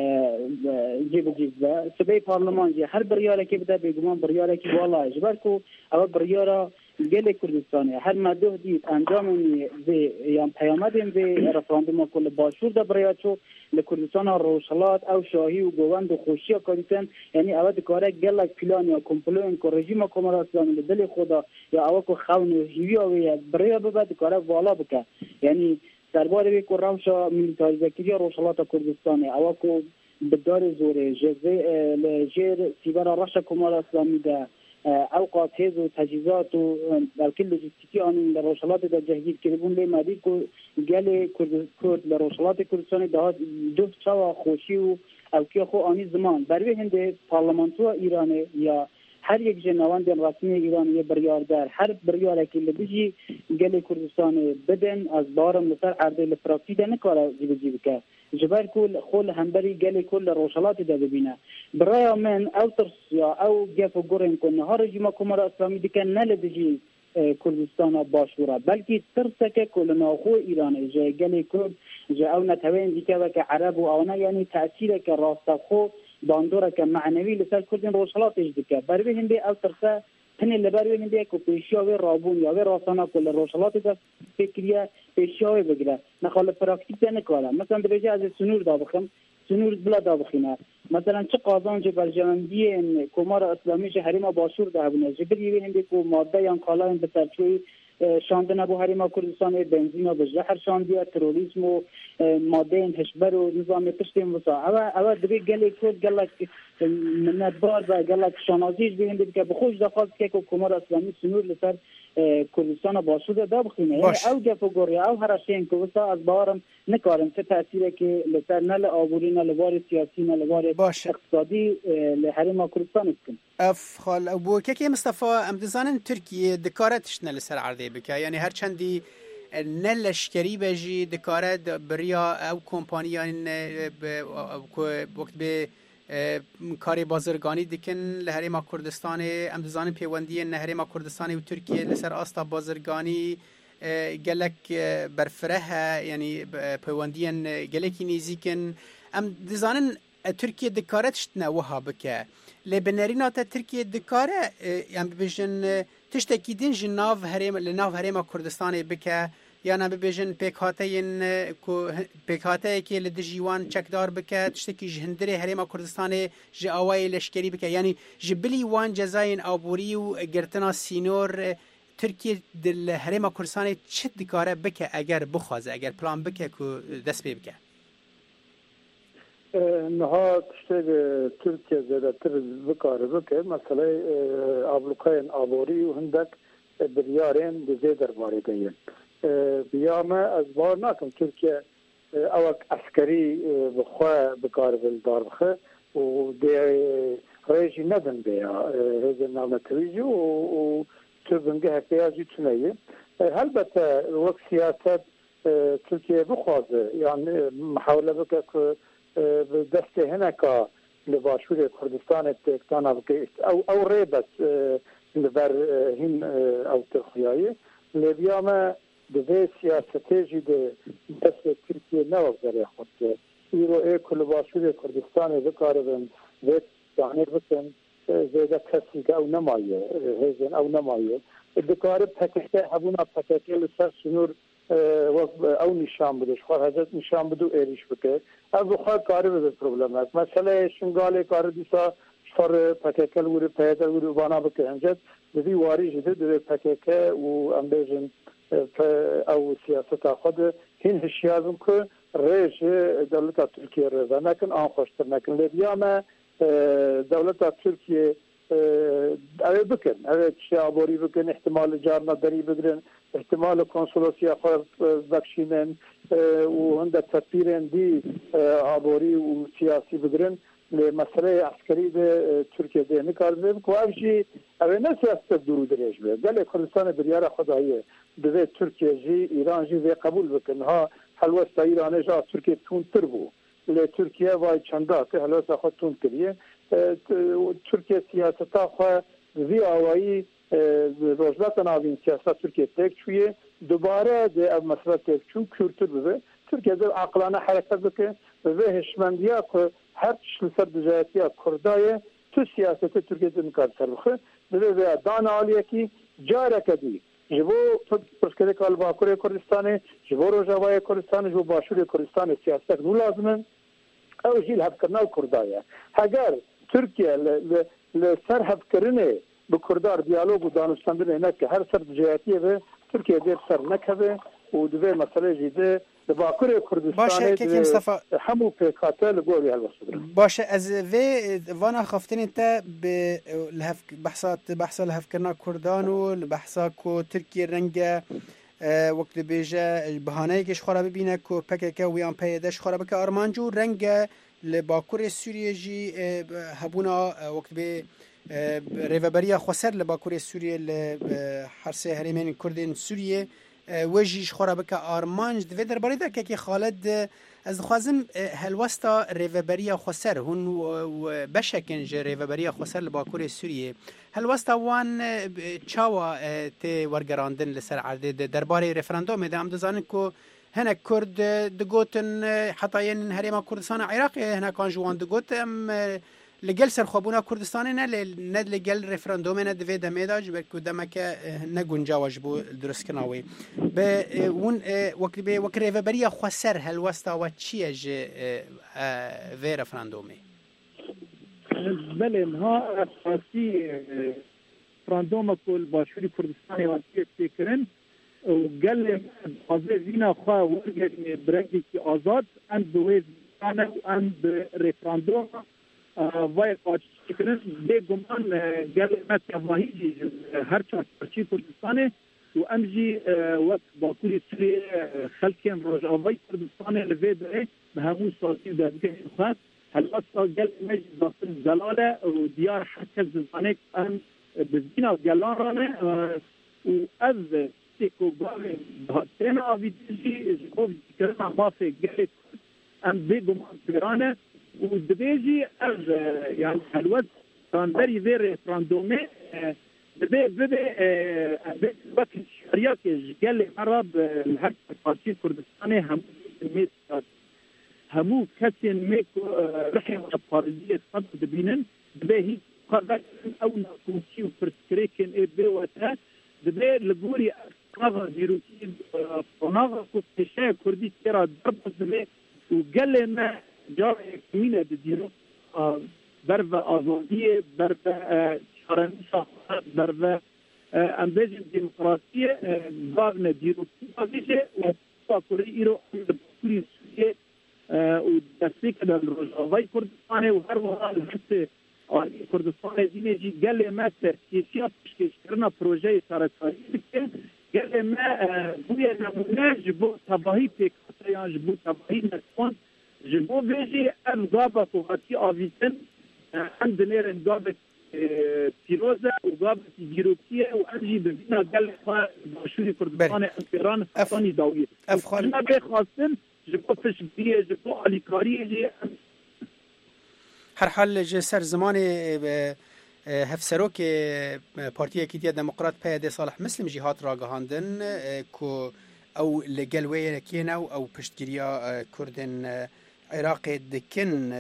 جیب جیب سبی پارلمان جی هر بریاره که بده بگمان بریاره که والله جبر کو اول بریاره گل کردستانی هر مدوه دید انجامونی به یا پیامدیم به رفراندوم کل باشور ده بریاره چو لکردستان روشلات او شاهی و گوند و خوشی کردن یعنی اول دکاره گلک پلان یا کمپلوین که رژیم کمر اسلامی دل خدا یا اول که خون و هیوی آوی بریاره ببه دکاره والا بکن یعنی درباره که روشا میلیتاریزه روشلات کردستانی اوا کو بدار زوره جزء لجير سيبرا رشا كمال اسلامي ده اوقات هز و تجهیزات و بلکه لوجستیکی آن در روشلات در جهگیر کردن لی مدی که گل کرد در روشلات کردستان ده دو چوا خوشی و اوکی خو آنی زمان بروی هنده پارلمانتو ایرانه یا هر یک جنوان رسمی ایران یه بریاردار هر بریاره که لبیجی گل کردستان بدن از بارم لسر عرضه لپراکتی ده نکاره جیب جیب که جبر کل خول همبری گل کل روشلات ده ببینه برای من او ترسیا او گف و گرن کنه ها رژیم کمار اسلامی دیگه نلدجی کردستان باشوره بلکه ترسه که کل ناخو ایرانه جای گل کرد جای او نتوین دیگه که عرب و آنه یعنی تأثیر که راست خو باندوره که معنوی لسر کردن روشلاتش دیگه بروی هنده او ترسه هنه لبروی هنده که پیشیاوی رابون یا وی راستانه کل روشلات ده فکریه پیشیاوی بگیره نخال پراکتیک ده نکاله مثلا درجه از سنور دا بخم سنور بلا دا بخینه مثلا چه قازان چه برجمندی کمار اسلامی چه حریم باشور ده بونه جبری وی هنده که ماده یا کالا به سرچوی شاندن ابو حریم کردستان بنزین و بجهر شاندیا تروریسم و ماده هشبر و نظام تشتیم وسا اما اما دبی گلی کود گلک منبار و گلک شانازیش بینده که بخوش دخواست که کمار اسلامی سنور لسر کردستان باشوده دا بخینه او گفو گوری او هر شین که وسا از باورم نکارم چه تأثیره که لسر نل آبوری نل بار سیاسی نل بار اقتصادی لحریم کردستان اسکن اف خال ابو که مصطفى ام دزانن ترکیه دکارتش نل سر عرضه بکه یعنی هر چندی نلشکری بجی دکارت بریا او کمپانیان وقت به کاری بازرگانی دکن لحریم کردستان ام دزانن پیوندی نهریم کردستان و ترکیه لسر آستا بازرگانی گلک برفره یعنی پیوندی گلکی نیزیکن ام دزانن ترکیه دکارتش نوها بکه لبنرینات ترکیه دکاره یعنی ببیشن تشتکیدین جناف هریم لناف هریم کردستان بکه یعنی ببیشن پیکاتین پیکاتی که لدجیوان چکدار بکه تشتکی جهندری هریم کردستان جاوای لشکری بکه یعنی جبلی وان جزاین آبوری و گرتنا سینور ترکیه دل هریم کردستان چه دکاره بکه اگر بخوازه اگر پلان بکه که دست پی بکه نها تشتغ تركيا زادتر بكار بك مثلا ابلوكاين ابوري وهندك بريارين بزيدر باري جايين بياما ازبار ناكم تركيا اوك عسكري بخوا بكار بالدار بخ ودي ريجي ندن بيا هذا نعمة تريجي وتبنجها بياجي تنية هلبة وقت سياسات تركيا بخوازه يعني محاولة بك دست هنکا لباشور کردستان تکتانا بکیست او او ریبت لبر هین او ترخیایی لبیا ما دوی سیاستی جده دست ترکیه نوک داره خود ایرو ای که لباشور کردستان بکاره بن ویت دانه بکن زیده کسی که او نمایه هزین او نمایه بکاره پکشته هبونا پکشته لسر سنور او نشان بده خو حضرت نشان بده ایریش بکه از خو کاری به پرابلمات مثلا شنگاله کار دیسا فر پککل ور پیدا ور بانا بکه انجد دی واری جده د پککه او امبیجن او سیاست خود هین هشیازم که ریش دولت ترکیه رضا نکن آن خوشتر نکن لیبیا ما دولت ترکیه اوه بکن اوه شعبوری بکن احتمال جارنا داری بگرن احتمال کنسولوسیا خود بخشینن و هنده تطبیرن دی عبوری و سیاسی بگرن مسئله عسکری به ترکیه ده نکار بیم که اوشی اوه نه سیاست درو دریش بیم گله کردستان بریار خدایه دوه ترکیه جی ایران جی وی قبول بکن ها حلوستا ایرانه جا ترکیه تون تر بو لی ترکیه وای چنده که حلوستا خود تون کریه ترکیه سیاستا خود وی آوایی روزلات ناوین سیاست ترکیه تک چویه دوباره ده اب مسئله تک چون کورتر بده ترکیه ده عقلانه حرکت بکه و هشمندیه که هر چلسر دجایتی کردایه تو سیاست ترکیه ده نکار سر بخه ده دان آلیه کی جاره کدی جبو پرسکده کال باکور کردستان جبو روجاوای کردستان جبو باشور کردستان سیاست نو لازمن او جیل هف کرنا کردایه اگر ترکیه لسر هف کرنه به کردار دیالوگ و دانستندن اینه که هر سر دجایتیه به ترکیه دیر سر نکبه و دوی مسئله جیده باکوری کردستان باشه مصطفی همو پیکاتل گوری هلوست باشه از وی وانا خفتنی تا به لهف بحثات بحث لهف کرنا کردان و بحثا کو ترکیه رنگ وقت بیجه بهانه کش خراب ببینه کو پکه ویان پیداش خراب که آرمانجو رنگ لباکور سوریه جی هبونا وقت به ریوبریا خسر لباکور سوریه لحرسه هریمین کردین سوریه وجیش خراب که آرمانج دوی درباره ده که خالد از خوازم هلوستا ریوبریا خسر هون بشکن جه ریوبریا خسر لباکور سوریه هلوستا وان چاوا تی ورگراندن لسر عرده درباره رفراندوم ده هم دزانن که هنا کرد دگوتن حتی ین هریما کردستان عراقی هنا کان جوان دگوت ام لگل سرخوابونا کردستان نه ند لگل رفراندوم نه دوی دمیدا جبر کدام که نگونجا وجبو درست کناوی به اون وقتی به وقتی ریوبریا خسر هلوستا و چیه ج و رفراندومی بله ما اساسی رفراندوم کل باشوری کردستان و فکرن و قال حاضر زینا خواه ورگرین برنگی که آزاد اند دویز کانه و اند رفراندوم وای قاچ کنن به گمان قال ما تواهی هر چهار پرچی کردستان و امجی وقت باکوری سری خلکن روجاوی کردستان لویده به همون ساسی دادگاه خواست هلوستا قال مجد داخل زلاله و دیار حکل زبانه ام بزینا گلان رانه و از کو باغ تنا اویدی جوب کرنا مافه گلت ام بيجو مانترانه ودبيجي از يعني الوقت كان بري فير فراندومي دبي دبي بس وقت الشريعه قال عرب الحق الفارسي الكردستاني هم ميت همو كاتين ميك رحم الفارسيه صد دبينن دبي قررت او نكوشي وفرسكريكن اي بي وتا دبي لغوري نظر ديروتي ونظر كوتشا كردي ترى ضرب دبي وقال ما جاء كمينة ديرو برفة أزادية برفة شرنسة برفة أمباج الديمقراطية ضارنا ديرو كيفازيشة وفاكوري إيرو بكوري سورية ودستيك الرجاوي كردستاني وهربها الحسي كردستاني دينيجي قال ما تركيشيا بشكش كرنا بروجي سارتاري قال ما بويا نمونا جبو تباهي بيكاتيان جبو تباهي نتوان جبو بيجي الغابة كوغاتي آفيتن عند نير الغابة تيروزا وغابة جيروكية وأنجي ببينا قال باشوري كردستان أمبيران أفغاني داوية أفغان ما بيخاصن جبو فشبية جبو عليكاري جي هر حال جسر زمانی هفسروک پارتی اکیدی دموکرات پیاده صالح مسلم جهات را گهاندن کو او لگلوی رکین او او پشتگیریا کردن عراق دکن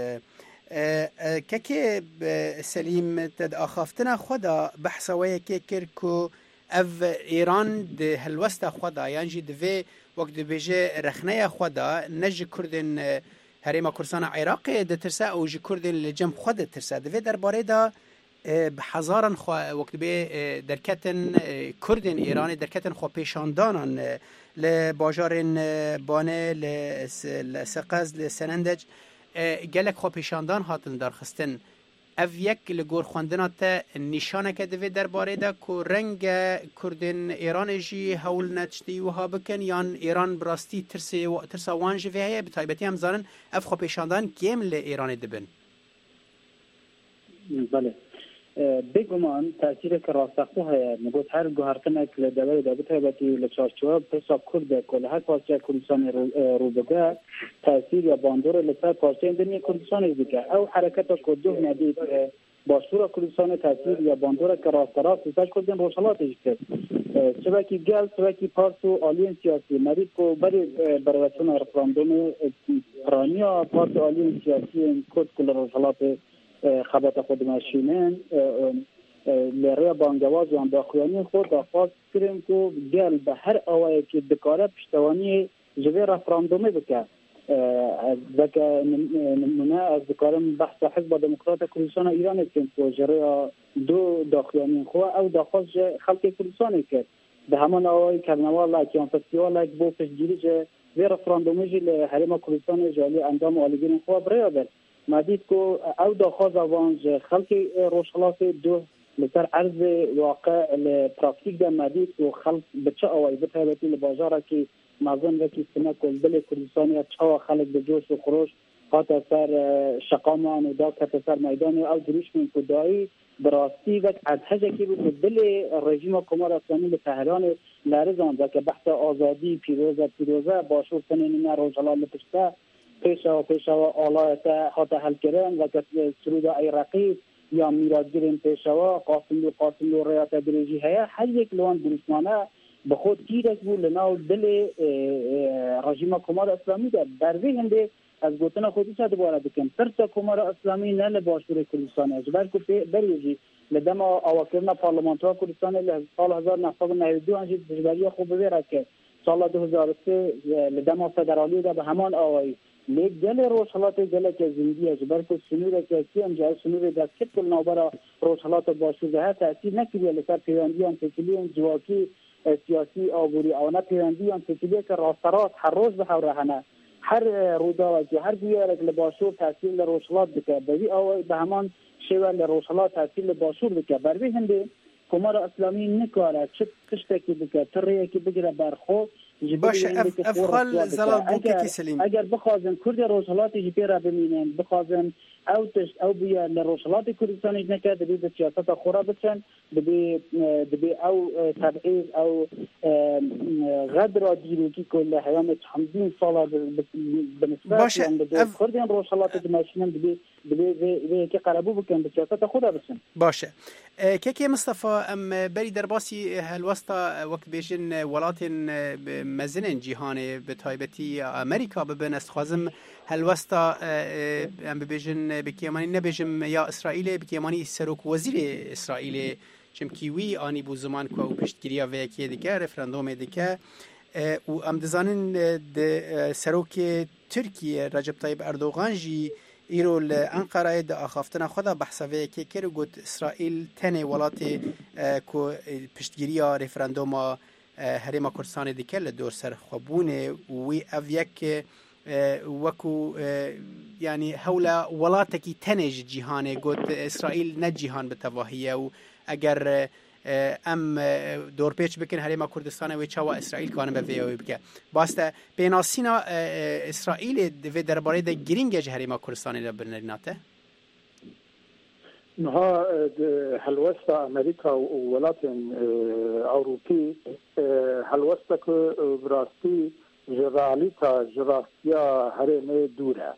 که سلیم تد آخافتنا خدا بحثوی که کر کو او ایران ده هلوست خدا یعنی دوی وقت بیجه رخنه خدا نج کردن هریما کردستان عراق ده ترسا او جی کردن لجم خود ترسا دوی درباره دا بحزارن خو وقت به درکتن کردن ایرانی درکتن خو پیشاندانان ل باجارن بانه ل سقز ل سنندج گلک خو پیشاندان هاتن درخستن اف یک لگور خواندنات نشانه که دوی درباره دا که رنگ کردن ایران جی هول نچتی و ها بکن یان ایران براستی ترسی و ترسا وانج وی هیا بطایبتی هم زارن اف خو پیشاندان کیم ل ایران دبن بله بگمان تأثیر که راستخته های نگوت هر گوهرتنه که لدوی دابطه باتی لچارچوه پرسا کرده که لحق پارچه کردستان رو بگه تأثیر یا باندور لسر پارچه اندنی کردستان رو بگه او حرکت که دو ندید باشور کردستان تأثیر یا باندور که راست راست لسر کردن روشلاتش کرد سوکی گل سوکی پارس و آلین سیاسی مرید که بری بروتون رفراندوم پرانیا پارس و آلین سیاسی کرد کل روشلات خبرت خود ماشینن لریا بانگواز و انداخیانی خود درخواست کردیم که گل به هر آوایی که دکاره پشتوانی جوی رفراندومی بکه ذکر نمونه از دکارم بحث حزب دموکرات کردستان ایران است که جریا دو داخلیانی خو او دخواست خلق کردستان کرد به همان آوای کرنوالا که فستیوال بو پشگیری جه و رفراندومی ل حریم کردستان جالی اندام آلیگیرین خواه برای بر مدید که او داخواز آوانج خلق روشخلاف دو لسر عرض واقع لپراکتیک ده مدید که خلق بچه آوای بطیبتی لباجاره که مازن وکی سنه کل دل کردستانی چه خلق به جوش و خروش قاطع سر شقامان و دا کت سر میدان او دروش من کدایی براستی وقت از هجه که بود دل رژیم کمار اسلامی به تهران لرزان و که بحث آزادی پیروزه پیروزه باشور سنین روز حلال پشته پیشه و پیشه و آلایت حتی حل کردن و که سرود ای رقیب یا میرادگیرین پیشه و قاسم و قاسم و ریات دریجی هیا هر یک لوان دروشمانه به خود گیرش بود لناو دل رژیم کمار اسلامی ده دروی هنده از گوتن خودی چه دوباره بکن ترتا کمار اسلامی نه لباشور کردستان است بلکه بریجی لدم آواکرنا پارلمانتوار کردستان سال هزار و نهصد و نود و دو انجید دجبری خوب ببیره که سال دو هزار و سه لدم فدرالی ده به همان آوایی لیک گل روشحالات گل که زندگی است بلکه سنور که کی انجام سنور دست کت کل نوبرا روشحالات باشور ده تأثیر نکریه لسر پیوندیان تکلیون جواکی سیاسی آبوری آنها پیوندیان تکلیه که راسترات هر روز به هورهنه هر رودا که هر دیاره که لباشور تحصیل لروشلات بکه بوی آوای به همان شیوه لروشلات تحصیل لباشور بکه بروی هنده کمار اسلامی نکاره چه کشتکی بکه تریه که بگیره برخو باشه افخال زلال بوکه کی سلیم اگر بخوازن کرد روشلاتی جی پیرا بمینن بخوازن او تشت او بیا لروشلات کردستانی نکه دبی به سیاست خورا بچن دبی دبی او تبعیض او غدر دیروکی کل حیام چندین سال بالنسبه اف کردن روشلات دمشقن دبی دبی که قربو بکن به سیاست خورا بچن باشه که کی مصطفی ام بری درباسی هلوستا وقت بیشن ولات مزن جهان به تایبتی امریکا ببن استخوازم هلوستا ام ببیجن بکیمانی نبیجم یا اسرائیل بکیمانی سروک وزیر اسرائیل چمکیوی آنی بو زمان کو پشتگیری و یکی دیگه رفراندوم دیگه و ام دزانن سروک ترکیه رجب طیب اردوغان جی ایرو لانقره د اخافتنا خدا بحثه که کرو گوت اسرائیل تنه ولات کو پشتگیری رفراندوم هریم کردستان دیگه لدور سر خوابونه وی او یک وکو یعنی حول ولاتکی تنج جهانه گوت اسرائیل نه جهان به تواهیه و اگر ام دور پیچ بکن هریم کردستان و چوا اسرائیل کانه به وی بکه باسته بیناسینا اسرائیل و درباره ده گرینگ هریم کردستان را برنریناته نها هلوستا امریکا و ولات اوروپی هلوستا که براستی جرالیتا جراستیا هرم دوره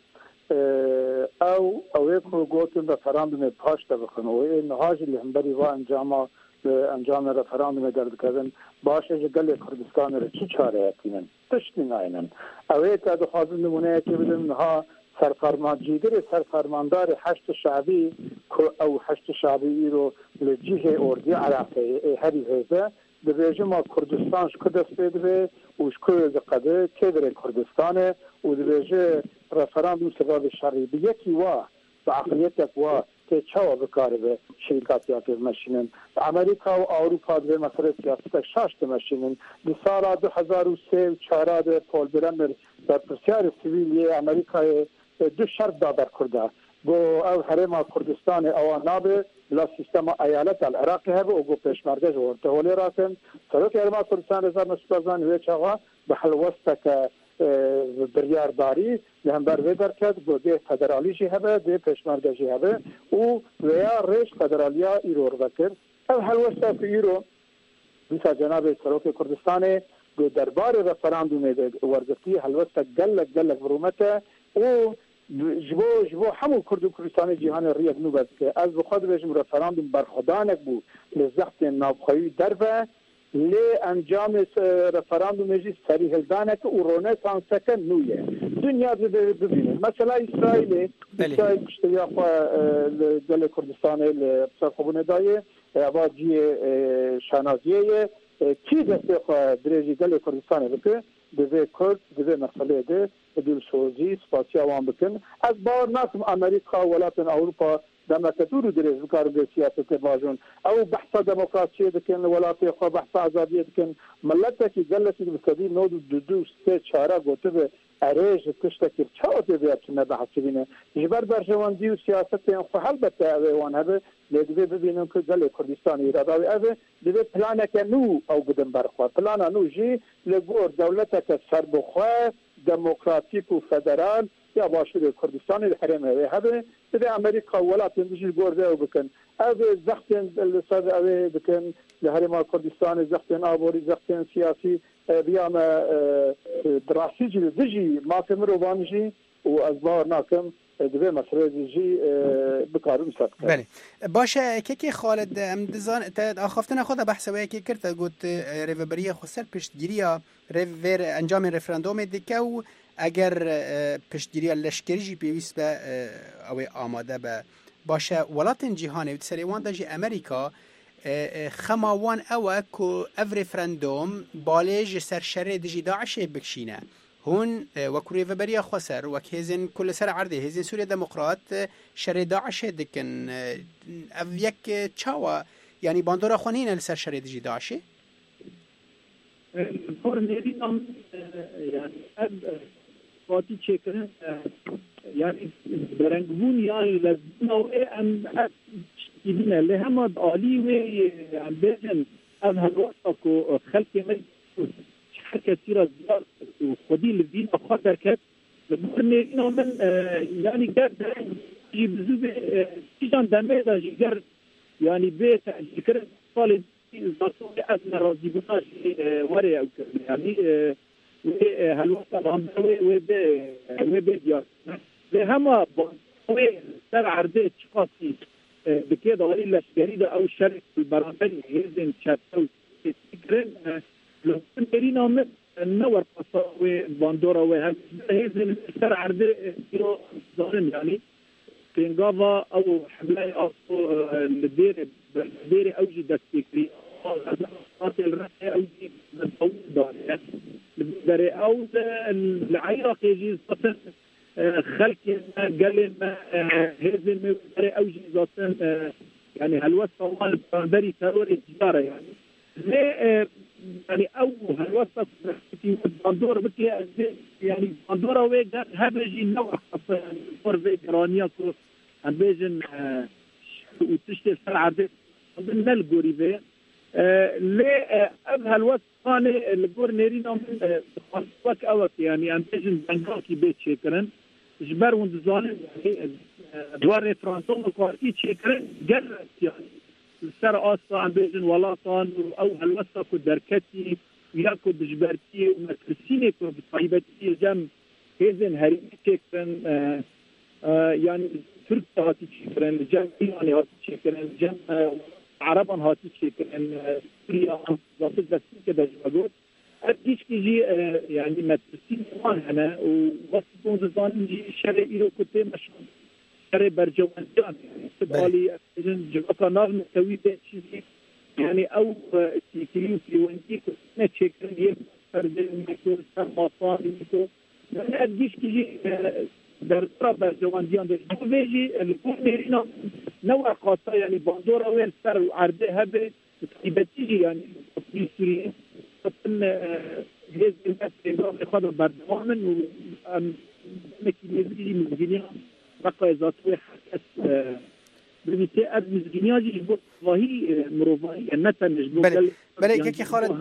او او یکو گوتن رفراندوم پاشتا بخن و این نهاج اللي همبری و انجام انجام رفراندوم درد کردن باشه جگل کردستان را چی چاره اکنن تشتی ناینن او یک دخوازن نمونه که بدن نها سرفرمان جیگر سرفرماندار حشد شعبی او حشد شعبی رو لجیه اردی عراقی هری هزه به رژیم کردستان شکو دست بده و شکو قده که در کردستانه و در رژیم رفراندوم سبب شرعی به یکی وا به عقلیت یک وا که چوا بکاره به شرکاتی که مشینن امریکا و اروپا در مسئله سیاست شاشت مشینن در سال دو هزار و سه و چهار در پول برمر در پرسیار سیویلی امریکا دو شرط دادر کرده گو او حرم کردستان او نابه لا سیستم ایالت العراقی هبه و گو پیشمرگه جو تهولی راسن سروک حرم کردستان رزار نسپازان وی چاقا به حلوسته که بریارداری لهم بر وی درکد گو ده فدرالی جی هبه ده پیشمرگه جی هبه او ویا ریش فدرالیا ایرو رو بکر او حلوسته که ایرو بیسا جناب سروک کردستان گو دربار رفراندوم ده ورزفتی حلوسته گلک گلک برومته او جبو جبو همو کرد و کردستان جهان ریاض نوبت که از بخواد بهشم رفراندوم برخدانک بود لزخت نابخوی دربه لی انجام رفراندوم مجلس سریح الدانک و رونسانس که نویه دنیا ببینه مثلا اسرائیل اسرائیل کشتیا دل کردستان لبسرخوبونه دایه عبادی شانازیه کی دسته خواه دریجی دل کردستان بکه دوی کرد دوی مسئله ده دل سوزی سپاسی عوام بکن از باور ناسم امریکا ولات اروپا دمکتور درز بکار به سیاست واجون او بحث دموکراسی دکن ولاتی خو بحث آزادی دکن ملت کی جلسی بسدی نود دو دو سه چهار گوته ارج تشتكي تشاوت بيات نبع حسبينه جبر برجوان ديو سياسة خو البته وان هذا لدبي ببينن كجل كردستان يراداوي هذا دبي بلانا كنو او قدم برخوا بلانا نو جي لغور دولتك سربخوا ديمقراطيك وفدرال يا باشور كردستان الحرم هذا دبي امريكا ولا تندش غور ده وبكن هذا زختن الاستاذ ابي بكن لحرم كردستان زختن ابوري زختن سياسي بیام دراستی جدی ما کمر وانجی و ازبار ناکم دوی مسئله جدی بکارم ساخت. بله. باشه که که خالد امدزان تا آخفتن خود بحث وی که کرد گفت ریوبری خسر پشتگیریا ریور انجام رفراندوم دیکو اگر پشتگیریا لشکریجی پیوست به او آماده به باشه ولات جهانی و سریوان داجی امریکا خماوان اوه که اف رفراندوم بالج سر شر دجی داعش بکشینه هون وكوري فبريا خسر وكهزن كل سر عرضه هزن سوريا ديمقراط شر داعش دكن افيك تشاوا يعني باندورا خونين لسر شر دجي داعش فورنيري نام يعني اب فاتي تشيكن يعني برنگون يعني لازم ام يدنا لهم عالي وعم بيجن ام هالوقت كو خلق مي كثيرة زيادة وخدي الدين أخذ كات لبرنينا من يعني قد يجيب زوج تيجان دميدا جيجر يعني بيت ذكر طالب زاتو أزمة راضي بناش وري أو يعني وهالوقت هم وب وبديار لهما وي سر عرضة شخصي بكده ولا جريدة أو شركة البرامج يزن شاتو تكرن لو كنترينا من النور قصوى باندورا وهذا هذا السر عرض كيلو ظالم يعني تنقضى أو حملاي أصو الدير الدير أوجي دستيكري قاتل الرأي أوجي الضوء ده الدير أو العيرة يجي صفن خلق قال ما هذا الدير أوجي صفن يعني هالوصفة مال باندري ترور التجارة يعني ليه يعني أول هالوصف في باندورا بتي يعني باندورا ويجا هذا يجي نوع خاصة فور إيرانية كو عم بيجن وتشتري سلعة دي من الجوريبة ليه أبها الوصف ثاني الجور نيرينا من خاصك أوقات يعني عم بيجن بنجاكي بيت شكرا جبر وندزان يعني دوار فرنسا وكارتي شكرا جرت يعني السر أصلا عم بيجن ولاطان أو هالوصف الدركتي وياكل بجبرتي ومترسيني بطيبتي جم هزن هريمي شكرا آه آه يعني ترك هاتي شكرا الجم إيراني هاتي شكرا الجم آه عربا هاتي شكرا سوريا ضابط بس كده جوجود أديش كيجي آه يعني مترسيني وان هنا ووصفون زان جي شرع إيرو كتير مشهور شرع برجوان جان يعني سبالي جوكا نظم سوي ده شيء يعني أو تيكليو فيوانتي كنا شكرا يب فرد المكتور سماطان المكتور يعني أديش كيجي در طرف جوانديان ده بيجي الكونيرينا نوع خاصة يعني باندورا وين سر عرضه هذا تبتيجي يعني في سوريا فن هذا المسألة إخوان بردوامن و مكينيزي مزجنيا بقى ذاتوي حكت بمثل أب مزجنيا جيبوا وهي مروفاي النتن جيبوا بله بله كي خالد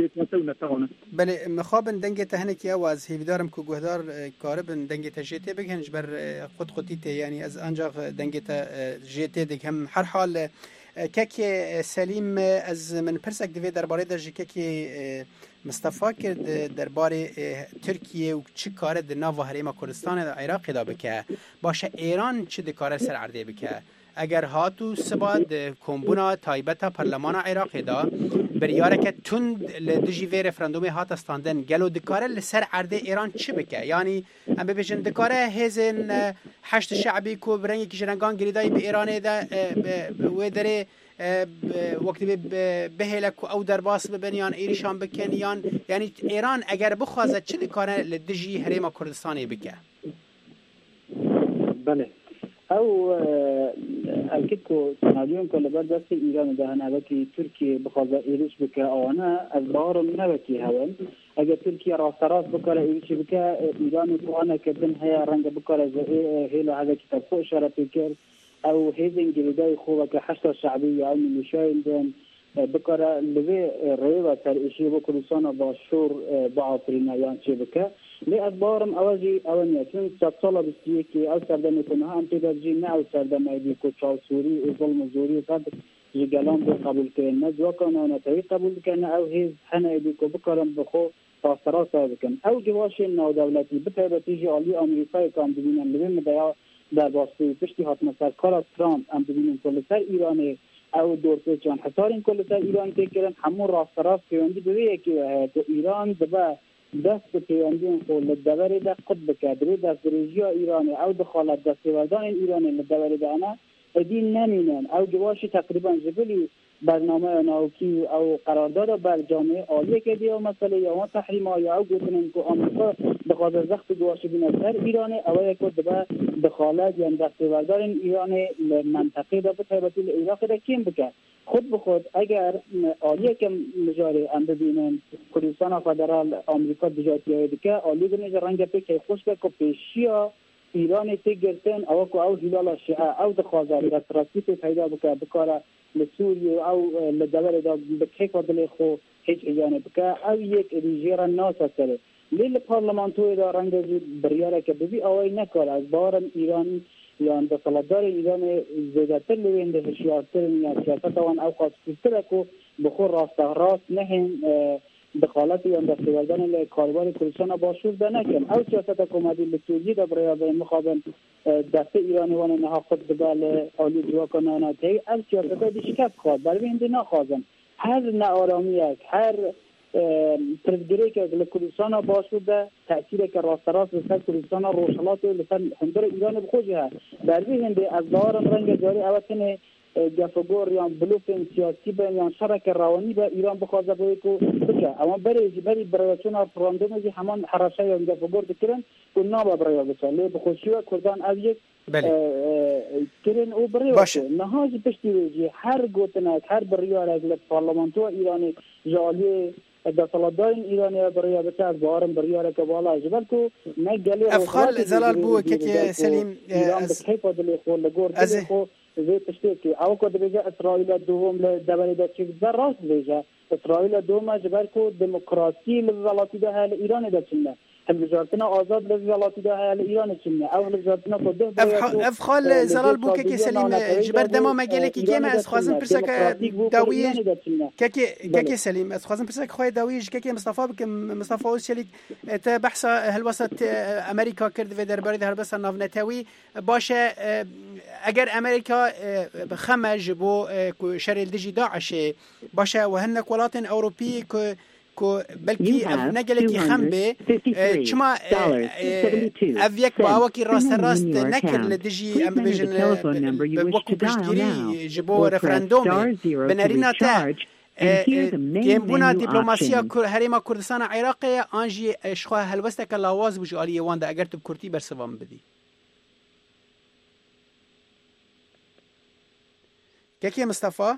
بله مخابن دنگه تهنك يا واز هي بدارم كو جهدار كاربن دنگه تجيتي بگهنج بر خود خوديته يعني از انجاق دنگه جيتي دك هم هر حال كاكي سليم از من برسك دوی درباره در كاكي مصطفى کرد درباره ترکیه و چه کار در ناو هریم کردستان عراق دا بکه باشه ایران چه دکاره سر عرضه بکه اگر هاتو سباد کمبونا تایبتا پرلمان عراق دا بریاره که تند لدجی وی رفراندومی هات استاندن گلو دکاره لسر عرضه ایران چه بکه یعنی ام ببیشن دکاره هزن حشد شعبی کو برنگی که جرنگان گریدای به ایرانه دا و داره وقتی بهلک او درباس ببنیان ایریشان بکنیان یعنی ایران اگر بخوازد چه کاره لدجی هریم کردستانی بکه بله او اكيد كو تناديون كل برد بس ايران ده انا بكي تركيا بخاطر ايرش بك انا اخبار نبكي هون اگر تركيا راس راس بكره ايرش بك ايران وانا كدن هي رنگ بكره زي هيلا هذا كتاب فوق اشاره فكر او هيدن جلداي خوبك حشد الشعبيه او ميشيل دين بكره اللي ريبه ترشي بكردستان باشور بعافرين يعني شبكه لأخبارم أواجي أوانيتين تطلع بسيكي أو سردم كنها أم تدرجين أو سردم أيدي كوتشاو سوري وظلم زوري قد جيجالان بقبول كين نجوا كنا نتوي قبول كنا أو هيز حنا أيدي كبكرم بخو تاثرات سابقا أو جواشين أو دولتي بتهيب تيجي علي أمريكا كام بدينا لبين مدايا در واسطه پشتی هات مثلا کار ترامپ ام ببینیم کل سر ایران او دورته چون حسارین کل سر ایران که کردن همون راست راست پیوندی دویه که ایران دبا دست پیوندی خود دبری ده قد بکدری دست رژیا ایران او دخالت دست وردان ایران لدبری ده انا ادین نمینن او جواشی تقریبا جبلی برنامه ناوکی او قرارداد بر جامعه عالیه که دیو مسئله یا ما تحریم یا او گفتن که آمریکا بخاطر زخم جواشی بینتر ایران او یک دبا دخالت یا دستوردار ایران منطقه دا بطیبتی العراق دا کم بکن خود بخود اگر عالیه که مجاری ام ببینن کردستان فدرال آمریکا بجاتی های دکه عالیه که رنگ پیک خوش که پیشیا ایران تگرتن او که او هلال شیعه او دخوازاری رستراسیت پیدا بکه بکاره لسوريا او لدول دا بكيك ودل خو هيك يعني بكا او يك ريجيرا ناس سره ليل البرلمان دا رنگي برياره كبي او نكر از بارم ايران يعني دخلدار ايران زيادتر لوين ده شياطر يا سياسه وان او خاص كتركو بخور راست راست نه دخالت یا دستوردان له کاروبار کردستان باشور ده نکن او سیاست حکومتی لسوری دا برای به مقابل دست ایرانی وان نه خود بدال عالی جوا کنه ته از سیاست دیشکت خواد برای هند نه خوازن هر نارامیک هر ترگیری که له کردستان باشور ده تاثیر که راست راست به کردستان روشلات له هندر ایران بخوجه برای هند از دار رنگ جاری اوتنه گفتگور یا بلوفین سیاسی به یا شرک روانی به ایران بخواسته باید کو بکه اما برای برای برایشون فرندوم از همان حراشه یا گفتگور بکرن که نام برای بچه لی بخوشی و کردان از یک کرن او برای بچه نهاج پشتی ویجی هر گوتنک هر بریار از پارلمانتو ایرانی جالی دستالدار ایرانی برای بچه از بارم بریاره که بالا جبل کو نگلی افخال زلال بو که سلیم ایران بکیف دلی خو لگور دلی خو زي تشتكي او كود بيجا اسرائيل دوم لدبل دا تشيك راس بيجا اسرائيل دوم جبركو ديمقراطي للزلاتي ده ايران ده چنه هم وزارتنا آزاد للزلاتي ده ايران چنه او وزارتنا كده افخال زلال بو كي سليم جبر دما مگله كي كيما اس خوازم برسك داوي كي كي سليم اس خوازم برسك خوي داوي كي مصطفى بك مصطفى اوسليك تا بحث هالوسط امريكا كرد في درباري هربس نافنتاوي باشه اگر امریکا خمج بو شر الدجي داعش باشه وهنك ولاتن اوروبي كو كو بلكي نقلكي خمبه چما افيك باوكي راست راست نكر لدجي ام بيجن وكو بشتري جبو ريفراندوم بنارينا تا كيمبونا دبلوماسيا هريما كردستان عراقي انجي اشخوا هلوستك لاواز بجاليه واندا اگر تو كرتي برسوام بدي كيكي مصطفى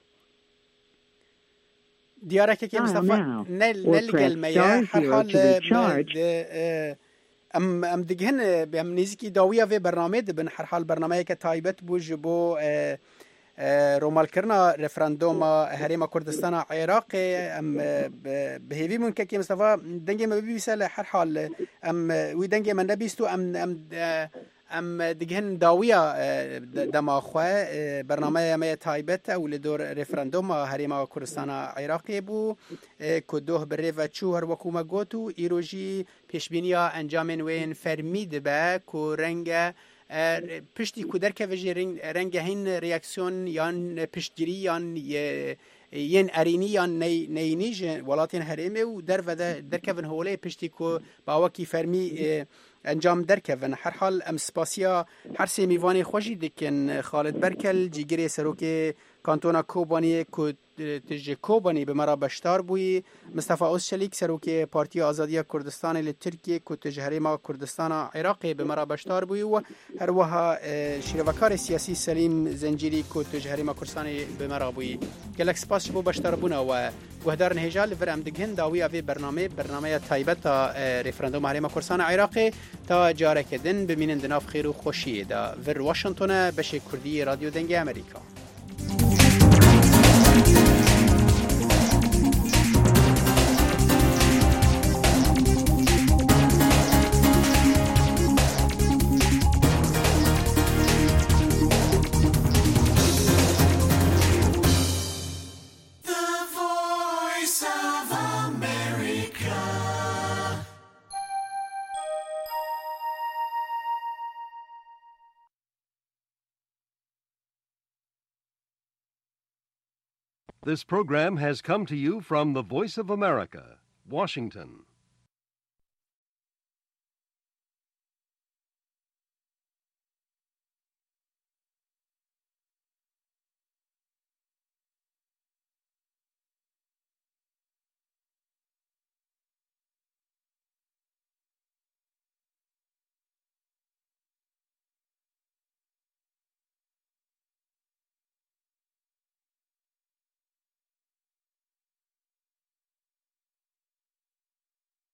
ديارك كيكي مصطفى نل نلقى المياه حرحال ام ام دجهن بام نيزكي داويه في برنامج بن حرحال برنامج كتايبت بوجبو رومال كرنا ريفراندوم هريما كردستان عراق ام بهيفي من كيكي مصطفى دنجي ما بيسال حرحال ام وي دنجي من نبيستو ام ام ام دگهن داویا دماخواه برنامه ما تایبت او لدور رفراندوم هریما کردستان عراقی بو کدوه بریو چوهر وکوما گوتو ایروژی پیشبینیا انجامن وین فرمید با کو رنگ پشتی کدر که وجی رنگ هین ریاکسیون یان پشتگیری یان ین ارینی یان نی نینیج ولاتین هریمه و در و در کفن هوله پشتی کو باوکی فرمی انجام درکوون هر حال ام سپاسیا هر سه میوانی خوشی دکن خالد برکل جیگری سروک کانتونا کوبانی کو تجی کوبانی به مرا بشتار بوی مصطفی اوسچلیک سروکی پارتی آزادی کردستان ل ترکیه کو تجهری ما کردستان عراق به مرا بشتار بوی و هر وها شیروکار سیاسی سلیم زنجیری کو تجهری ما کردستان به مرا بوی گلکس پاس بو بشتار بونا و گهدار نهجال ورم دگن داوی اوی برنامه برنامه تایبت تا رفراندوم هرما کردستان عراق تا جارک دن بمینن دناف خیر و خوشی دا ور واشنگتن بشه کردی رادیو دنگ امریکا. This program has come to you from the Voice of America, Washington.